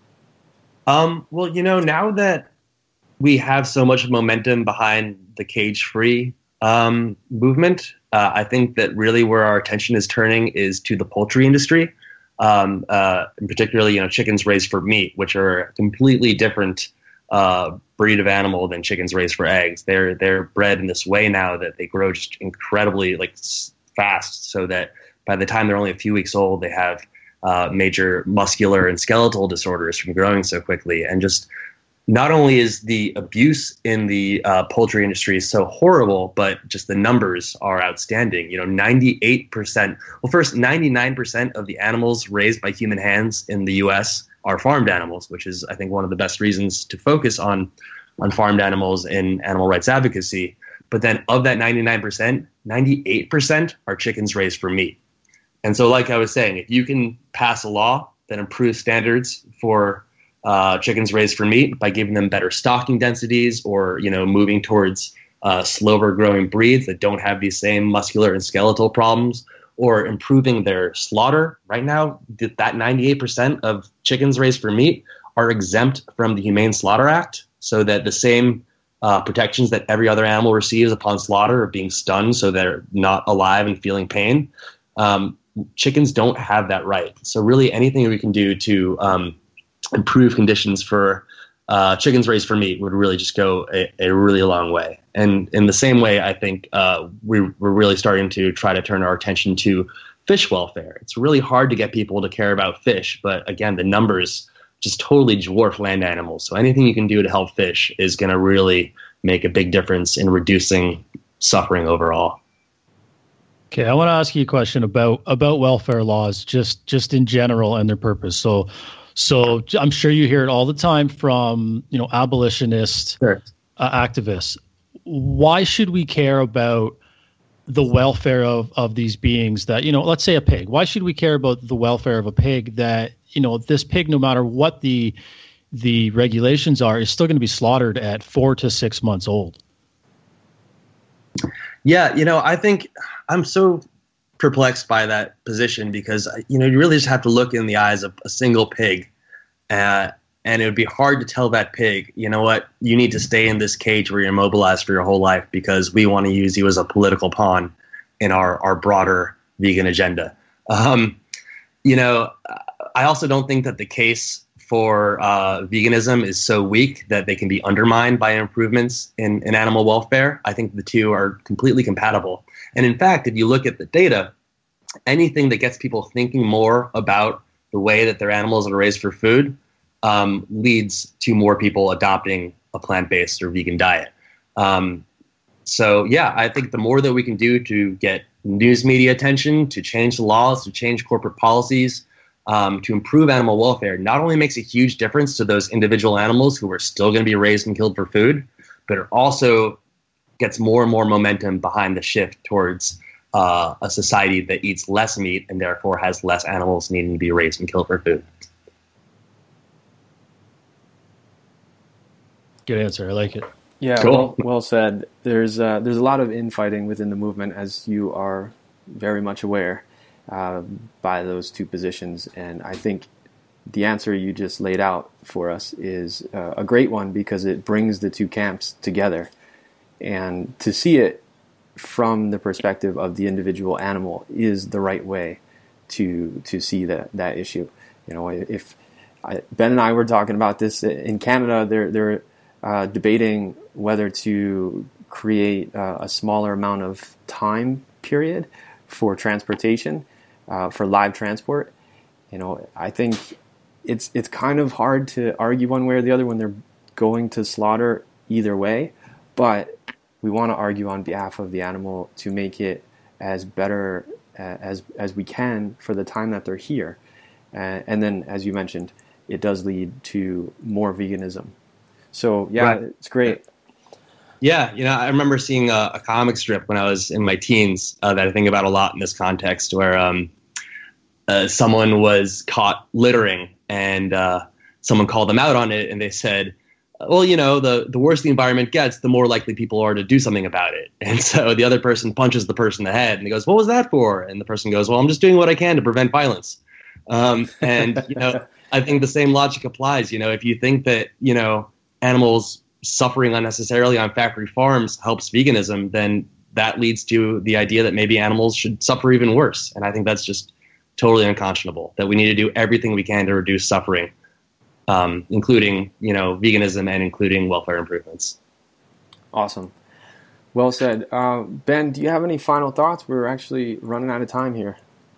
Um, well, you know, now that we have so much momentum behind the cage-free um, movement, uh, I think that really where our attention is turning is to the poultry industry, um, uh, and particularly, you know, chickens raised for meat, which are a completely different uh, breed of animal than chickens raised for eggs. They're they're bred in this way now that they grow just incredibly like s- fast, so that by the time they're only a few weeks old, they have Uh, major muscular and skeletal disorders from growing so quickly. And just not only is the abuse in the uh, poultry industry so horrible, but just the numbers are outstanding. You know, ninety-eight percent, well, first, ninety-nine percent of the animals raised by human hands in the U S are farmed animals, which is, I think, one of the best reasons to focus on, on farmed animals in animal rights advocacy. But then of that ninety-nine percent, ninety-eight percent are chickens raised for meat. And so, like I was saying, if you can pass a law that improves standards for uh, chickens raised for meat by giving them better stocking densities, or you know, moving towards uh, slower growing breeds that don't have these same muscular and skeletal problems, or improving their slaughter, right now th- that ninety-eight percent of chickens raised for meat are exempt from the Humane Slaughter Act, so that the same uh, protections that every other animal receives upon slaughter of being stunned so they're not alive and feeling pain. Um, chickens don't have that right. So really anything we can do to um, improve conditions for uh, chickens raised for meat would really just go a, a really long way. And in the same way, I think uh, we, we're really starting to try to turn our attention to fish welfare. It's really hard to get people to care about fish, but again, the numbers just totally dwarf land animals. So anything you can do to help fish is going to really make a big difference in reducing suffering overall. Okay, I want to ask you a question about about welfare laws, just just in general and their purpose. So, so I'm sure you hear it all the time from you know abolitionist Sure. uh, activists. Why should we care about the welfare of of these beings that you know? Let's say a pig. Why should we care about the welfare of a pig that you know this pig, no matter what the the regulations are, is still going to be slaughtered at four to six months old? Yeah, you know, I think I'm so perplexed by that position because, you know, you really just have to look in the eyes of a single pig. Uh, and it would be hard to tell that pig, you know what, you need to stay in this cage where you're immobilized for your whole life because we want to use you as a political pawn in our, our broader vegan agenda. Um, you know, I also don't think that the case for uh, veganism is so weak that they can be undermined by improvements in, in animal welfare. I think the two are completely compatible. And in fact, if you look at the data, anything that gets people thinking more about the way that their animals are raised for food um, leads to more people adopting a plant-based or vegan diet. Um, so, yeah, I think the more that we can do to get news media attention, to change the laws, to change corporate policies, Um, to improve animal welfare not only makes a huge difference to those individual animals who are still going to be raised and killed for food, but it also gets more and more momentum behind the shift towards uh, a society that eats less meat and therefore has less animals needing to be raised and killed for food. Good answer. I like it. Yeah, Cool. well, well said. There's uh, there's a lot of infighting within the movement, as you are very much aware, uh, by those two positions. And I think the answer you just laid out for us is uh, a great one because it brings the two camps together. And to see it from the perspective of the individual animal is the right way to to see that, that issue. You know, if I, Ben and I were talking about this in Canada, they're they're uh, debating whether to create uh, a smaller amount of time period for transportation, uh, for live transport. You know, I think it's it's kind of hard to argue one way or the other when they're going to slaughter either way, but we want to argue on behalf of the animal to make it as better uh, as as we can for the time that they're here. Uh, and then, as you mentioned, it does lead to more veganism So yeah, right. It's great. Yeah, you know, I remember seeing a, a comic strip when I was in my teens uh, that I think about a lot in this context, where um, uh, someone was caught littering, and uh, someone called them out on it, and they said, well, you know, the, the worse the environment gets, the more likely people are to do something about it. And so the other person punches the person in the head, and he goes, what was that for? And the person goes, well, I'm just doing what I can to prevent violence. Um, and, you know, I think the same logic applies. You know, if you think that, you know, animals suffering unnecessarily on factory farms helps veganism, then that leads to the idea that maybe animals should suffer even worse. And I think that's just totally unconscionable, that we need to do everything we can to reduce suffering, um, including, you know, veganism and including welfare improvements. Awesome. Well said. Uh, Ben, do you have any final thoughts? We're actually running out of time here.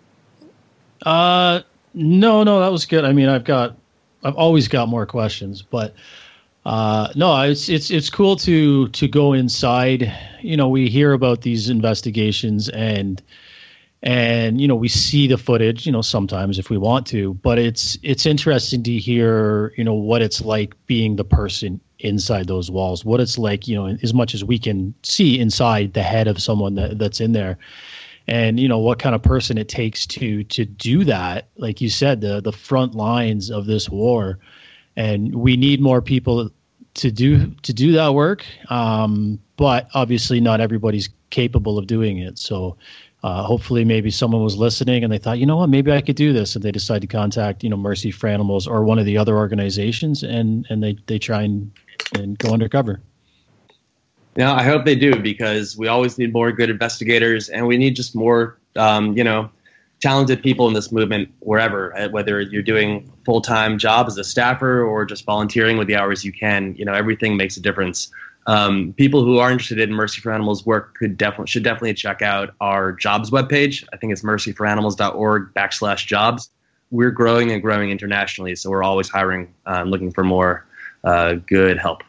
Uh, no, no, that was good. I mean, I've got, I've always got more questions, but Uh, no, it's it's it's cool to to go inside. You know, we hear about these investigations, and and you know, we see the footage. You know, sometimes if we want to, but it's it's interesting to hear, you know, what it's like being the person inside those walls. What it's like, you know, as much as we can see inside the head of someone that, that's in there, and you know, what kind of person it takes to to do that. Like you said, the the front lines of this war. And we need more people to do to do that work, um, but obviously not everybody's capable of doing it. So uh, hopefully, maybe someone was listening and they thought, you know what, maybe I could do this, and they decide to contact, you know, Mercy for Animals or one of the other organizations, and and they they try and and go undercover. Yeah, I hope they do, because we always need more good investigators, and we need just more, um, you know. talented people in this movement wherever, whether you're doing full-time job as a staffer or just volunteering with the hours you can. You know, everything makes a difference. Um, people who are interested in Mercy for Animals work could definitely should definitely check out our jobs webpage. I think it's mercyforanimals.org backslash jobs. We're growing and growing internationally, so we're always hiring, um, looking for more uh, good help.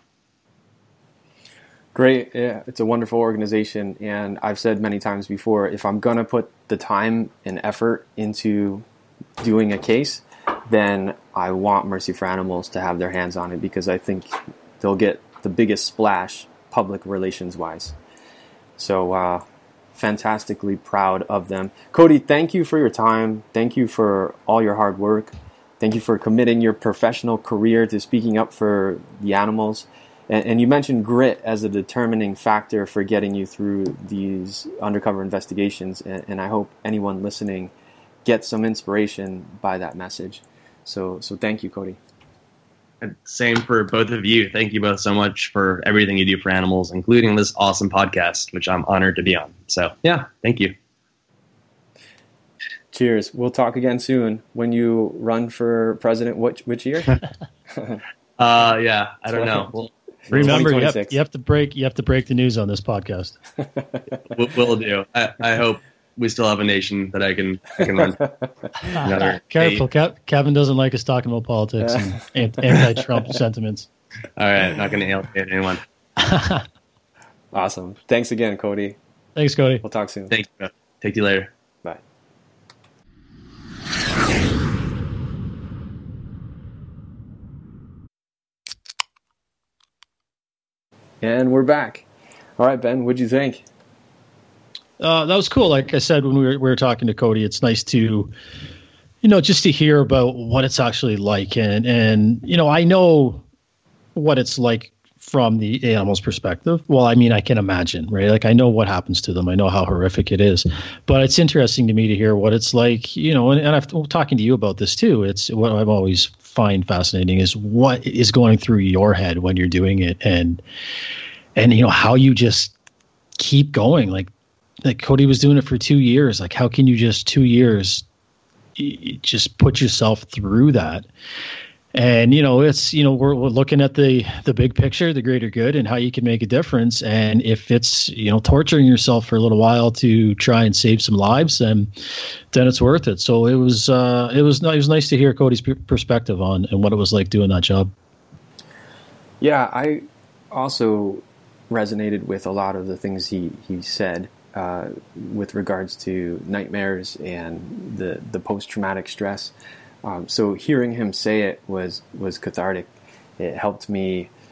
Great. Yeah, it's a wonderful organization. And I've said many times before, if I'm going to put the time and effort into doing a case, then I want Mercy for Animals to have their hands on it, because I think they'll get the biggest splash public relations wise. So uh, fantastically proud of them. Cody, thank you for your time. Thank you for all your hard work. Thank you for committing your professional career to speaking up for the animals. And, and you mentioned grit as a determining factor for getting you through these undercover investigations. And, and I hope anyone listening gets some inspiration by that message. So, so thank you, Cody. And same for both of you. Thank you both so much for everything you do for animals, including this awesome podcast, which I'm honored to be on. So, yeah, thank you. Cheers. We'll talk again soon. When you run for president, which which year? uh, yeah, I don't know. We'll, Remember, you have, you have to break. You have to break the news on this podcast. we'll, we'll do. I, I hope we still have a nation that I can. I can run. Another Careful, Ke- Kevin doesn't like us talking about politics and anti-Trump sentiments. All right, not going to alienate anyone. Awesome. Thanks again, Cody. Thanks, Cody. We'll talk soon. Thank you. Take to you later. Bye. And we're back. All right, Ben, what'd you think? Uh, that was cool. Like I said, when we were, we were talking to Cody, it's nice to, you know, just to hear about what it's actually like. And, and, you know, I know what it's like from the animal's perspective. Well, I mean, I can imagine, right? Like, I know what happens to them. I know how horrific it is. But it's interesting to me to hear what it's like, you know, and, and I've I'm talking to you about this too. It's what I've always find fascinating is what is going through your head when you're doing it, and and you know how you just keep going. Like like Cody was doing it for two years. Like, how can you just two years just put yourself through that? And, you know, it's, you know, we're, we're looking at the, the big picture, the greater good, and how you can make a difference. And if it's, you know, torturing yourself for a little while to try and save some lives, then, then it's worth it. So it was, uh, it was, it was nice to hear Cody's p- perspective on and what it was like doing that job. Yeah, I also resonated with a lot of the things he, he said uh, with regards to nightmares and the, the post-traumatic stress. Um, so hearing him say it was, was cathartic. It helped me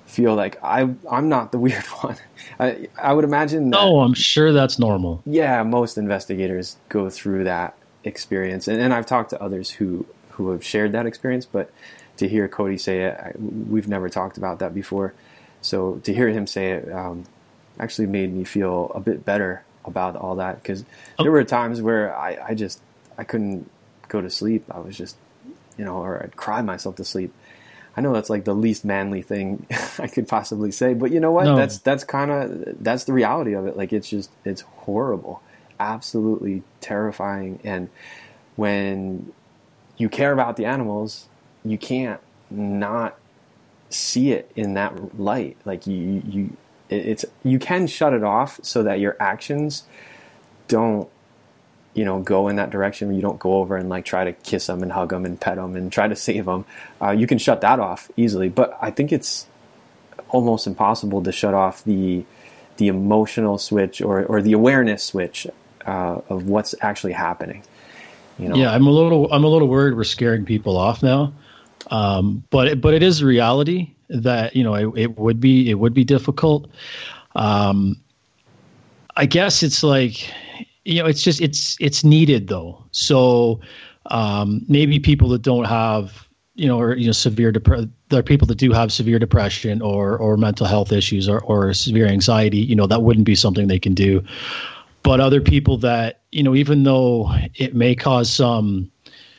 feel like I I'm not the weird one. I I would imagine that, oh, I'm sure that's normal. Yeah, most investigators go through that experience, and, and I've talked to others who who have shared that experience, but to hear Cody say it, I, we've never talked about that before. So to hear him say it um, actually made me feel a bit better about all that, because oh. there were times where I, I just I couldn't go to sleep. I was just, you know, or I'd cry myself to sleep. I know that's like the least manly thing I could possibly say, but you know what? No. That's that's kind of that's the reality of it. Like, it's just it's horrible, absolutely terrifying. And when you care about the animals, you can't not see it in that light. Like you you it's you can shut it off so that your actions don't, you know, go in that direction. You don't go over and like try to kiss them and hug them and pet them and try to save them. Uh, you can shut that off easily, but I think it's almost impossible to shut off the the emotional switch or, or the awareness switch uh, of what's actually happening. You know? Yeah, I'm a little I'm a little worried we're scaring people off now, um, but it, but it is a reality that, you know, it, it would be it would be difficult. Um, I guess it's like, you know, it's just, it's, it's needed though. So, um, maybe people that don't have, you know, or, you know, severe depression, there are people that do have severe depression or, or mental health issues or, or severe anxiety, you know, that wouldn't be something they can do. But other people that, you know, even though it may cause some,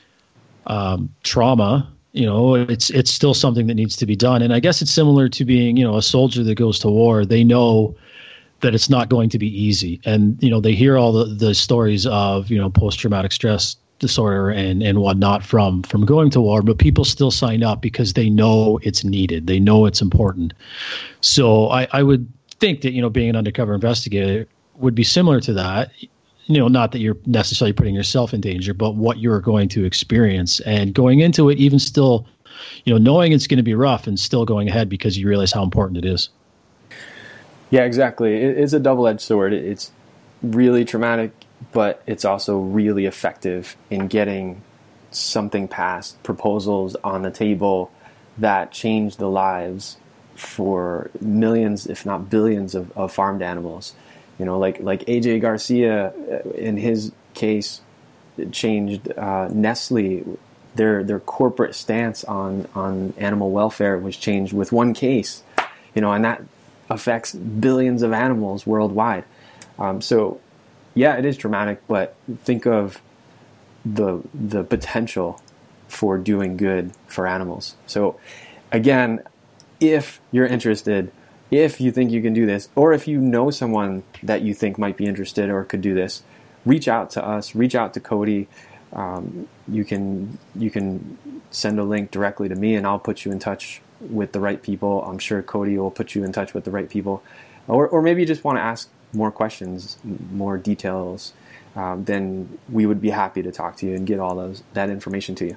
um, trauma, you know, it's, it's still something that needs to be done. And I guess it's similar to being, you know, a soldier that goes to war. They know that it's not going to be easy. And, you know, they hear all the, the stories of, you know, post-traumatic stress disorder and, and whatnot from, from going to war, but people still sign up because they know it's needed. They know it's important. So I, I would think that, you know, being an undercover investigator would be similar to that. You know, not that you're necessarily putting yourself in danger, but what you're going to experience and going into it, even still, you know, knowing it's going to be rough and still going ahead because you realize how important it is. Yeah, exactly. It's a double-edged sword. It's really traumatic, but it's also really effective in getting something passed, proposals on the table that change the lives for millions, if not billions, of, of farmed animals. You know, like like A J Garcia, in his case, changed uh, Nestle. Their their corporate stance on on animal welfare was changed with one case. You know, and that affects billions of animals worldwide. Um, so, yeah, it is traumatic, but think of the the potential for doing good for animals. So, again, if you're interested, if you think you can do this, or if you know someone that you think might be interested or could do this, reach out to us, reach out to Cody. Um, you can you can send a link directly to me, and I'll put you in touch with the right people. I'm sure Cody will put you in touch with the right people. Or or maybe you just want to ask more questions, more details, um, then we would be happy to talk to you and get all those that information to you.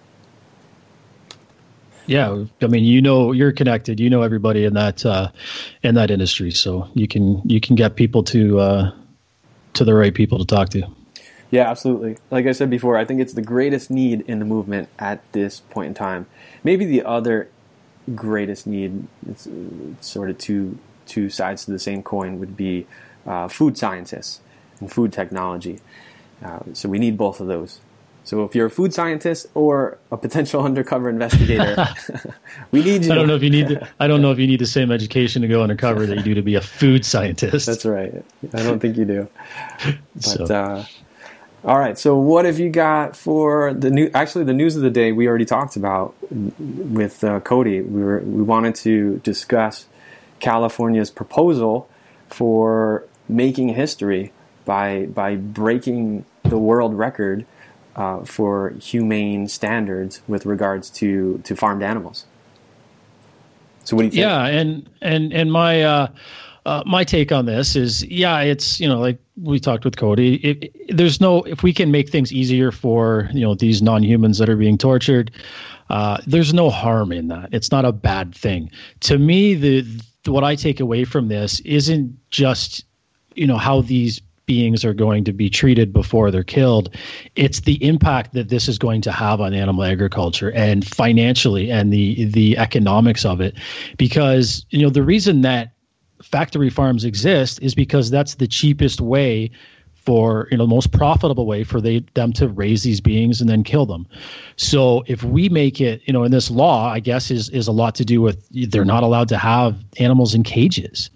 Yeah, I mean, you know, you're connected. You know everybody in that uh, in that industry, so you can you can get people to uh, to the right people to talk to. Yeah, absolutely. Like I said before, I think it's the greatest need in the movement at this point in time. Maybe the other greatest need, it's, it's sort of two two sides to the same coin, would be uh, food scientists and food technology. Uh, so we need both of those. So if you're a food scientist or a potential undercover investigator, we need you. I don't know if you need to, I don't know if you need the same education to go undercover that you do to be a food scientist. That's right. I don't think you do. But so. uh, all right. So what have you got for the new? Actually, the news of the day we already talked about with uh, Cody. We were we wanted to discuss California's proposal for making history by by breaking the world record Uh, for humane standards with regards to, to farmed animals. So what do you think? Yeah, and and and my uh, uh, my take on this is, yeah, it's, you know, like we talked with Cody. It, it, there's no, if we can make things easier for, you know, these non-humans that are being tortured, uh, there's no harm in that. It's not a bad thing. To me, the what I take away from this isn't just, you know, how these beings are going to be treated before they're killed. It's the impact that this is going to have on animal agriculture and financially and the the economics of it. Because, you know, the reason that factory farms exist is because that's the cheapest way for, you know, the most profitable way for they them to raise these beings and then kill them. So if we make it, you know, in this law, I guess is is a lot to do with they're not allowed to have animals in cages.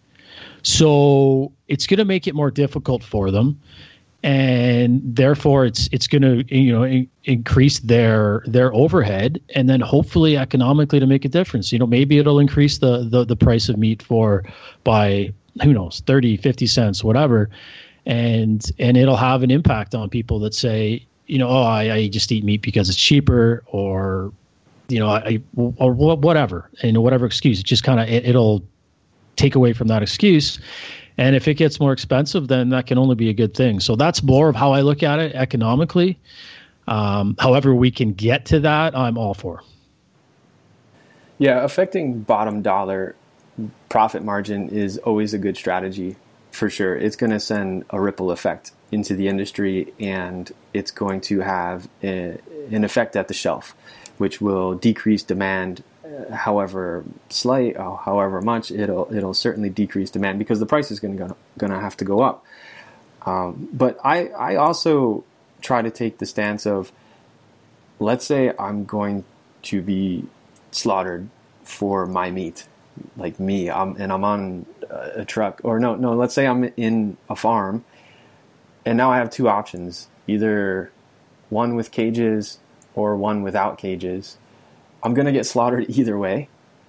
So it's going to make it more difficult for them, and therefore it's it's going to, you know, in, increase their their overhead, and then hopefully economically to make a difference. You know, maybe it'll increase the the, the price of meat for by who knows thirty, fifty cents, whatever. And and it'll have an impact on people that say, you know, oh, I, I just eat meat because it's cheaper, or, you know, I or whatever, you know, whatever excuse. It just kind of it, it'll take away from that excuse. And if it gets more expensive, then that can only be a good thing. So that's more of how I look at it economically. Um, however we can get to that, I'm all for. Yeah, affecting bottom dollar profit margin is always a good strategy. For sure. It's going to send a ripple effect into the industry, and it's going to have a, an effect at the shelf, which will decrease demand, uh, however slight, or however much. It'll it'll certainly decrease demand because the price is going to going to have to go up. Um, but I I also try to take the stance of, let's say I'm going to be slaughtered for my meat. Like me, I'm, and I'm on a truck, or no, no, let's say I'm in a farm, and now I have two options, either one with cages or one without cages. I'm going to get slaughtered either way.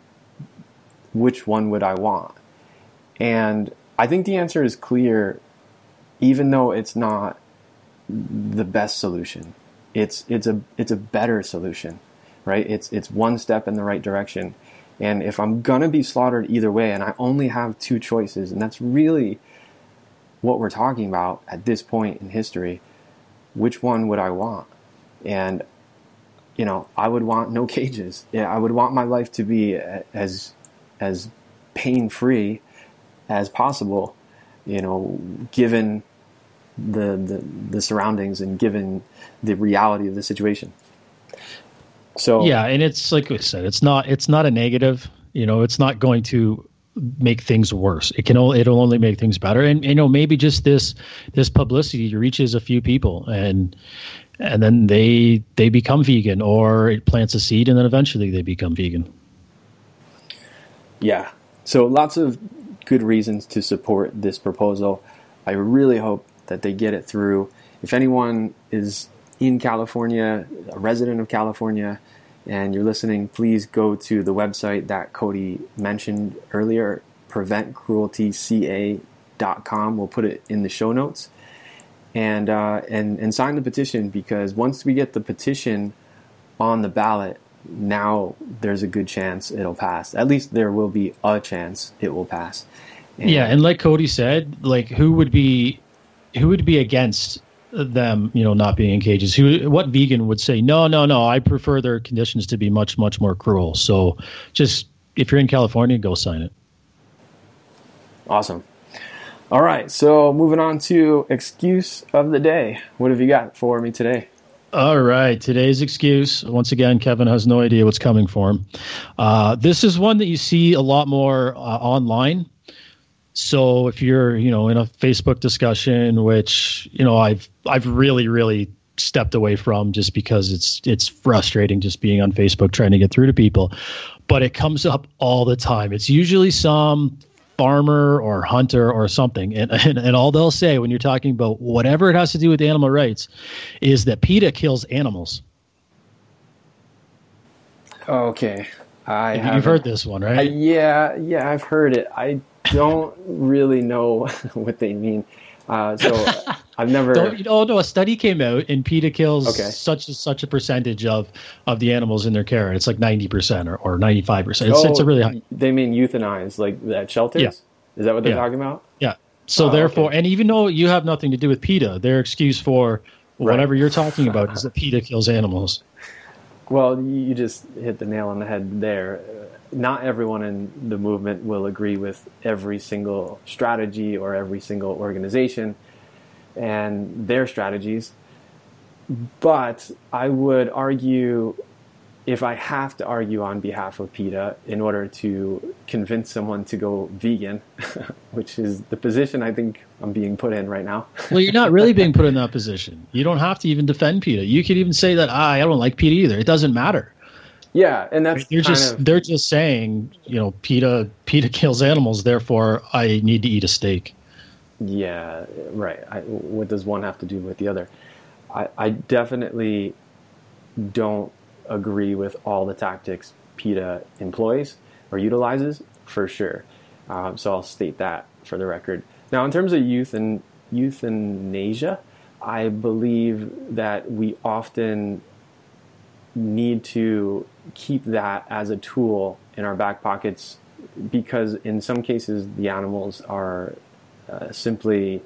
Which one would I want? And I think the answer is clear, even though it's not the best solution. It's, it's a, it's a better solution, right? It's, it's one step in the right direction. And if I'm going to be slaughtered either way, and I only have two choices, and that's really what we're talking about at this point in history, which one would I want? And, you know, I would want no cages. Yeah, I would want my life to be as as pain-free as possible, you know, given the, the, the surroundings and given the reality of the situation. So yeah, and it's like I said, it's not it's not a negative. You know, it's not going to make things worse. It can only it'll only make things better. And you know, maybe just this this publicity reaches a few people, and and then they they become vegan, or it plants a seed, and then eventually they become vegan. Yeah. So lots of good reasons to support this proposal. I really hope that they get it through. If anyone is in California, a resident of California, and you're listening, please go to the website that Cody mentioned earlier, prevent cruelty c a dot com. We'll put it in the show notes, and uh, and and sign the petition, because once we get the petition on the ballot, now there's a good chance it'll pass. At least there will be a chance it will pass. And yeah, and like Cody said, like who would be who would be against them, you know, not being in cages? Who, what vegan would say, no, no, no, I prefer their conditions to be much, much more cruel? So just, if you're in California, go sign it. Awesome. All right. So moving on to excuse of the day. What have you got for me today? All right. Today's excuse, once again, Kevin has no idea what's coming for him. Uh, this is one that you see a lot more uh, online. So if you're, you know, in a Facebook discussion, which, you know, I've I've really, really stepped away from, just because it's it's frustrating just being on Facebook trying to get through to people. But it comes up all the time. It's usually some farmer or hunter or something. And, and, and all they'll say when you're talking about whatever it has to do with animal rights is that PETA kills animals. Okay. I You've heard this one, right? I, yeah, yeah, I've heard it. I don't really know what they mean. Uh, so I've never. Don't, oh no! A study came out, and PETA kills okay. such such a percentage of, of the animals in their care. It's like ninety percent or or ninety five percent. It's oh, it's a really high. They mean euthanize, like at shelters. Yeah. Is that what they're yeah. talking about? Yeah. So oh, therefore, okay. and even though you have nothing to do with PETA, their excuse for whatever right. you're talking about is that PETA kills animals. Well, you just hit the nail on the head there. Not everyone in the movement will agree with every single strategy or every single organization. and their strategies. But I would argue, if I have to argue on behalf of PETA in order to convince someone to go vegan, which is the position I think I'm being put in right now. Well, you're not really being put in that position. You don't have to even defend PETA. You could even say that, ah, I don't like PETA either. It doesn't matter. Yeah, and that's you're just of, they're just saying, you know, PETA PETA kills animals, therefore I need to eat a steak. Yeah, right. I, what does one have to do with the other? I, I definitely don't agree with all the tactics PETA employs or utilizes, for sure. Um, so I'll state that for the record. Now, in terms of youth and euthanasia, I believe that we often need to keep that as a tool in our back pockets, because in some cases the animals are uh, simply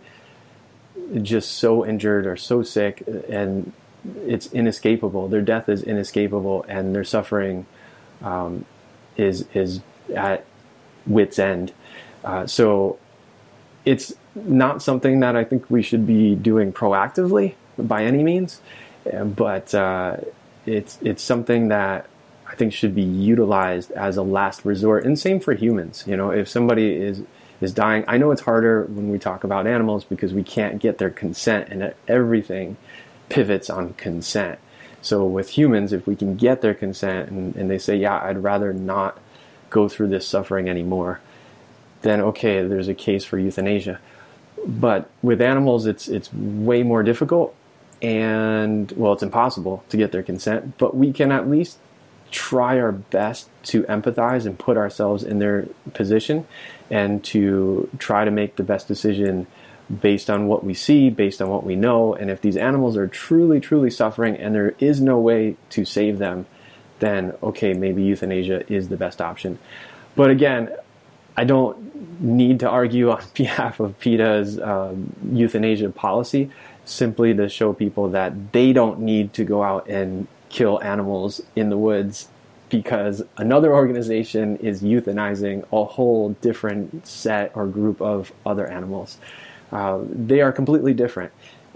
just so injured or so sick, and it's inescapable. Their death is inescapable, and their suffering um, is is at wit's end. Uh, so it's not something that I think we should be doing proactively by any means, but uh, it's it's something that I think should be utilized as a last resort. And same for humans. You know, if somebody is is dying, I know it's harder when we talk about animals because we can't get their consent, and everything pivots on consent. So with humans, if we can get their consent and, and they say, yeah, I'd rather not go through this suffering anymore, then okay, there's a case for euthanasia. But with animals, it's it's way more difficult, and well, it's impossible to get their consent, but we can at least try our best to empathize and put ourselves in their position and to try to make the best decision based on what we see, based on what we know. And if these animals are truly, truly suffering and there is no way to save them, then okay, maybe euthanasia is the best option. But again, I don't need to argue on behalf of PETA's um, euthanasia policy, simply to show people that they don't need to go out and kill animals in the woods because another organization is euthanizing a whole different set or group of other animals. Uh, they are completely different.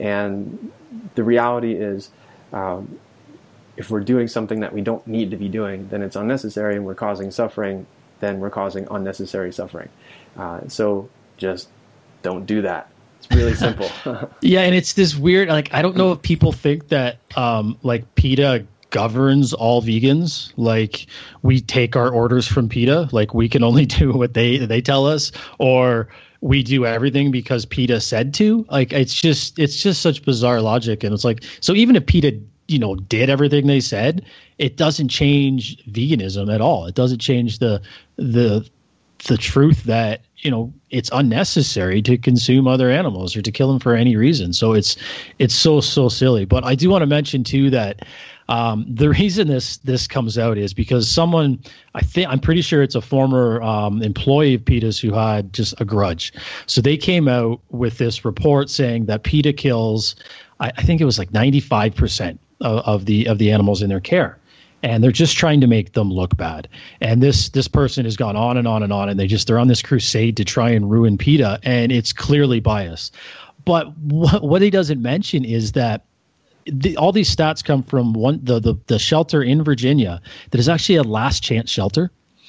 And the reality is, um, if we're doing something that we don't need to be doing, then it's unnecessary, and we're causing suffering, then we're causing unnecessary suffering. Uh, so just don't do that. It's really simple. Yeah, and it's this weird, like, I don't know if people think that, um, like, PETA governs all vegans. Like, we take our orders from PETA, like, we can only do what they, they tell us, or we do everything because PETA said to. Like, it's just, it's just such bizarre logic. And it's like, so even if PETA, you know, did everything they said, it doesn't change veganism at all. It doesn't change the, the, the truth that, you know, it's unnecessary to consume other animals or to kill them for any reason. So it's, it's so, so silly. But I do want to mention too that, um, the reason this, this comes out is because someone, I think, I'm pretty sure it's a former, um, employee of PETA's who had just a grudge. So they came out with this report saying that PETA kills, I, I think it was like ninety-five percent of, of the, of the animals in their care. And they're just trying to make them look bad. And this this person has gone on and on and on, and they just they're on this crusade to try and ruin PETA, and it's clearly biased. But what, what he doesn't mention is that the, all these stats come from one the, the the shelter in Virginia that is actually a last chance shelter.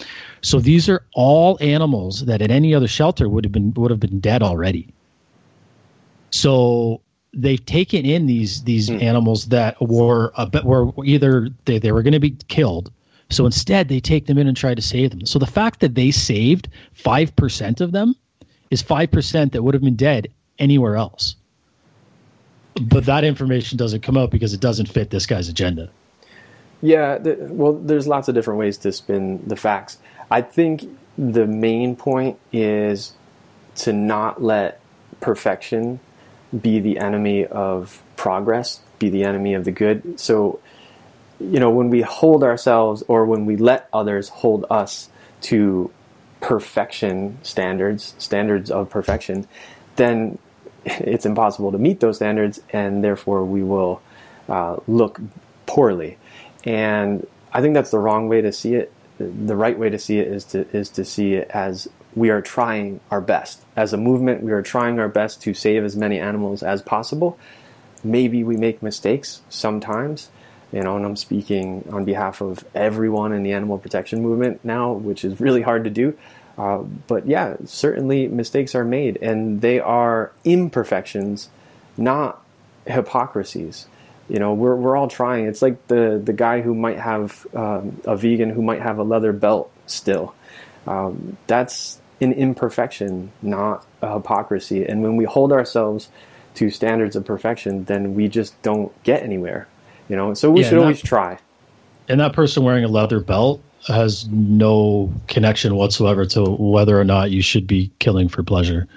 So these are all animals that at any other shelter would have been would have been dead already. So they've taken in these these mm. animals that were a bit, were either they, they were going to be killed. So instead, they take them in and try to save them. So the fact that they saved five percent of them is five percent that would have been dead anywhere else. But that information doesn't come out because it doesn't fit this guy's agenda. Yeah, the, well, there's lots of different ways to spin the facts. I think the main point is to not let perfection be the enemy of progress, be the enemy of the good. So, you know, when we hold ourselves, or when we let others hold us to perfection standards, standards of perfection, then it's impossible to meet those standards, and therefore we will uh, look poorly. And I think that's the wrong way to see it. The right way to see it is to is to see it as we are trying our best. As a movement, we are trying our best to save as many animals as possible. Maybe we make mistakes sometimes, you know, and I'm speaking on behalf of everyone in the animal protection movement now, which is really hard to do. Uh, but yeah, certainly mistakes are made, and they are imperfections, not hypocrisies. You know, we're we're all trying. It's like the, the guy who might have um, a vegan who might have a leather belt still. Um, that's an imperfection, not a hypocrisy. And when we hold ourselves to standards of perfection, then we just don't get anywhere. You know, so we yeah, should always that, try. And that person wearing a leather belt has no connection whatsoever to whether or not you should be killing for pleasure.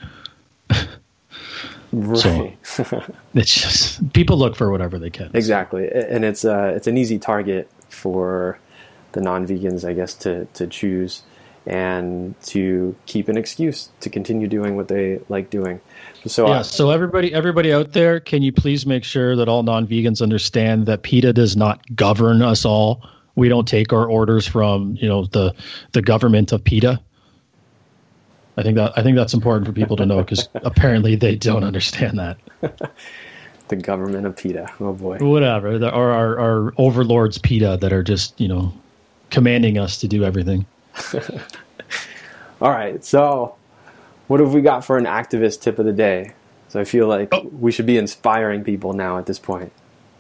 Right. So it's just, people look for whatever they can. Exactly. And it's uh, it's an easy target for the non-vegans, I guess, to, to choose and to keep an excuse to continue doing what they like doing. So yeah, I, so everybody everybody out there, can you please make sure that all non-vegans understand that PETA does not govern us all? We don't take our orders from, you know, the the government of PETA. I think that I think that's important for people to know, because apparently they don't understand that. The government of PETA. Oh boy. Whatever. The, or our, our overlords PETA that are just, you know, commanding us to do everything. All right. So what have we got for an activist tip of the day? So I feel like oh. we should be inspiring people now at this point.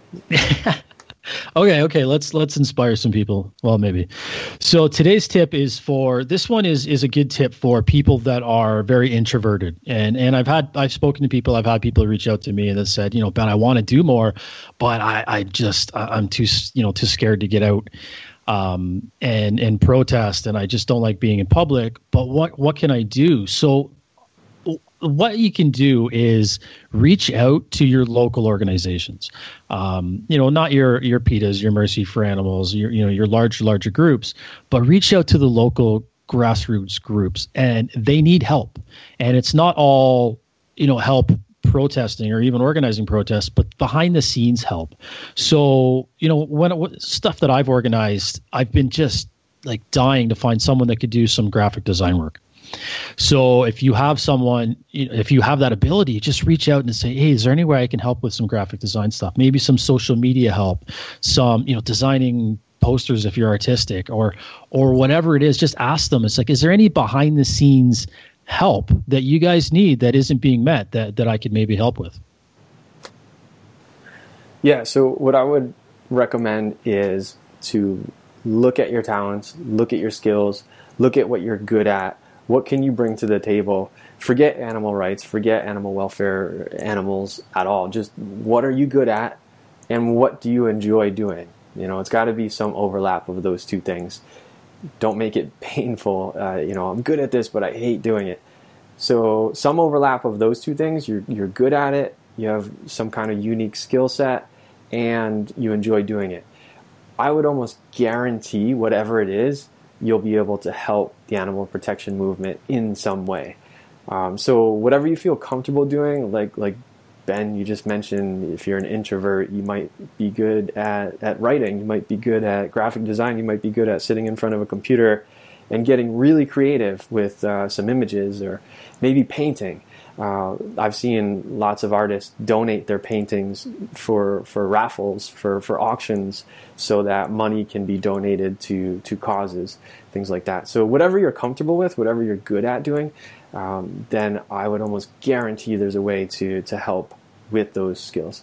Okay, okay, let's let's inspire some people. Well, maybe. So today's tip is for this one is is a good tip for people that are very introverted. And and I've had I've spoken to people, I've had people reach out to me and that said, you know, Ben, I want to do more, but I I just I'm too, you know, too scared to get out um and and protest, and I just don't like being in public. But what what can I do? So what you can do is reach out to your local organizations. Um, you know, not your your PETAs, your Mercy for Animals, your you know your large larger groups, but reach out to the local grassroots groups, and they need help. And it's not all you know help protesting or even organizing protests, but behind the scenes help. So you know when what, stuff that I've organized, I've been just like dying to find someone that could do some graphic design work. So if you have someone, if you have that ability, just reach out and say, hey, is there any way I can help with some graphic design stuff? Maybe some social media help, some, you know, designing posters if you're artistic, or or whatever it is. Just ask them. It's like, is there any behind the scenes help that you guys need that isn't being met that, that I could maybe help with? Yeah, so what I would recommend is to look at your talents, look at your skills, look at what you're good at. What can you bring to the table? Forget animal rights, forget animal welfare, animals at all. Just what are you good at, and what do you enjoy doing? You know, it's got to be some overlap of those two things. Don't make it painful. Uh, you know, I'm good at this, but I hate doing it. So some overlap of those two things. You're you're good at it. You have some kind of unique skill set, and you enjoy doing it. I would almost guarantee whatever it is, you'll be able to help the animal protection movement in some way. Um, so whatever you feel comfortable doing, like like Ben, you just mentioned, if you're an introvert, you might be good at, at writing, you might be good at graphic design, you might be good at sitting in front of a computer and getting really creative with uh, some images, or maybe painting. Uh, I've seen lots of artists donate their paintings for, for raffles, for, for auctions, so that money can be donated to, to causes, things like that. So whatever you're comfortable with, whatever you're good at doing, um, then I would almost guarantee there's a way to, to help with those skills.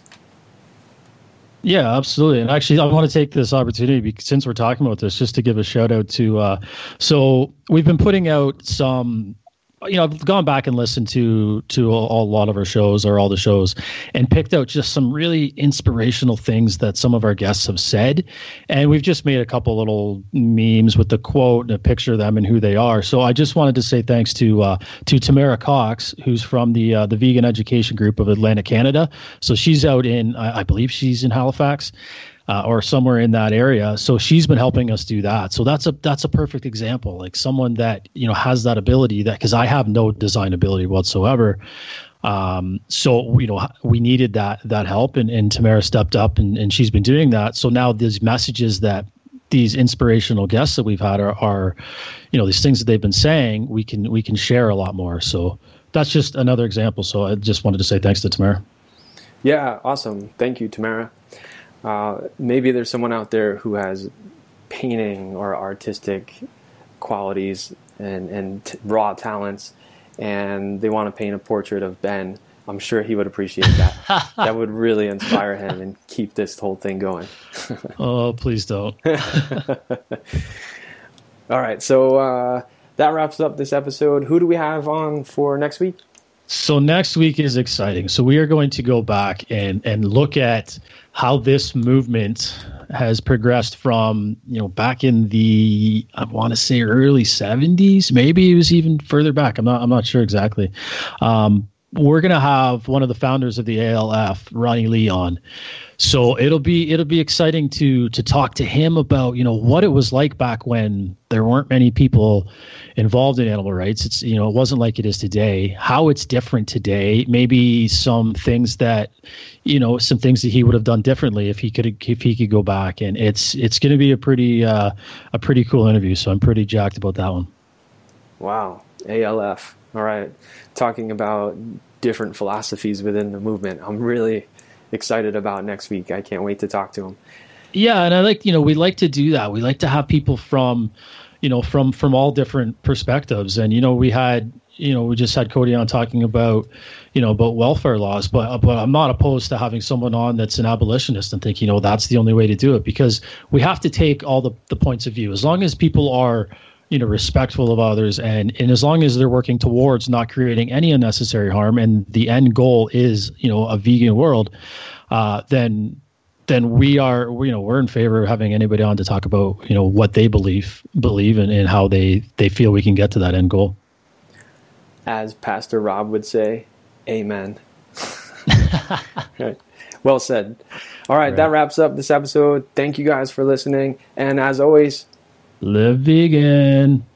Yeah, absolutely. And actually, I want to take this opportunity, because since we're talking about this, just to give a shout out to, uh, so we've been putting out some, you know, I've gone back and listened to to a, a lot of our shows, or all the shows, and picked out just some really inspirational things that some of our guests have said. And we've just made a couple little memes with the quote and a picture of them and who they are. So I just wanted to say thanks to uh, to Tamara Cox, who's from the uh, the Vegan Education Group of Atlantic Canada. So she's out in, I, I believe she's in Halifax. Uh, or somewhere in that area. So she's been helping us do that. So that's a that's a perfect example, like someone that, you know, has that ability, that, because I have no design ability whatsoever. Um, so, you know, we needed that that help, and, and Tamara stepped up, and, and she's been doing that. So now these messages that these inspirational guests that we've had are, are, you know, these things that they've been saying, we can we can share a lot more. So that's just another example. So I just wanted to say thanks to Tamara. Yeah, awesome. Thank you, Tamara. Uh, maybe there's someone out there who has painting or artistic qualities and, and t- raw talents, and they want to paint a portrait of Ben. I'm sure he would appreciate that. That would really inspire him and keep this whole thing going. Oh, please don't. All right, so uh, that wraps up this episode. Who do we have on for next week? So next week is exciting. So we are going to go back and, and look at how this movement has progressed from, you know, back in the, I want to say early seventies, maybe it was even further back. I'm not, I'm not sure exactly. Um, we're going to have one of the founders of the A L F, Ronnie Lee, on. So it'll be it'll be exciting to to talk to him about, you know, what it was like back when there weren't many people involved in animal rights. It's, you know, it wasn't like it is today, how it's different today, maybe some things that, you know, some things that he would have done differently if he could if he could go back. And it's it's going to be a pretty uh, a pretty cool interview. So I'm pretty jacked about that one. Wow. A L F. All right. Talking about different philosophies within the movement. I'm really excited about next week. I can't wait to talk to him. Yeah, and I like, you know, we like to do that. We like to have people from, you know, from from all different perspectives. And, you know, we had, you know, we just had Cody on talking about, you know, about welfare laws, but but I'm not opposed to having someone on that's an abolitionist and think, you know, that's the only way to do it, because we have to take all the, the points of view. As long as people are, you know, respectful of others, and, and as long as they're working towards not creating any unnecessary harm, and the end goal is, you know, a vegan world, uh, then then we are, you know, we're in favor of having anybody on to talk about, you know, what they believe believe and, and how they, they feel we can get to that end goal. As Pastor Rob would say, amen. Right. Well said. All right, right, that wraps up this episode. Thank you guys for listening. And as always, live vegan.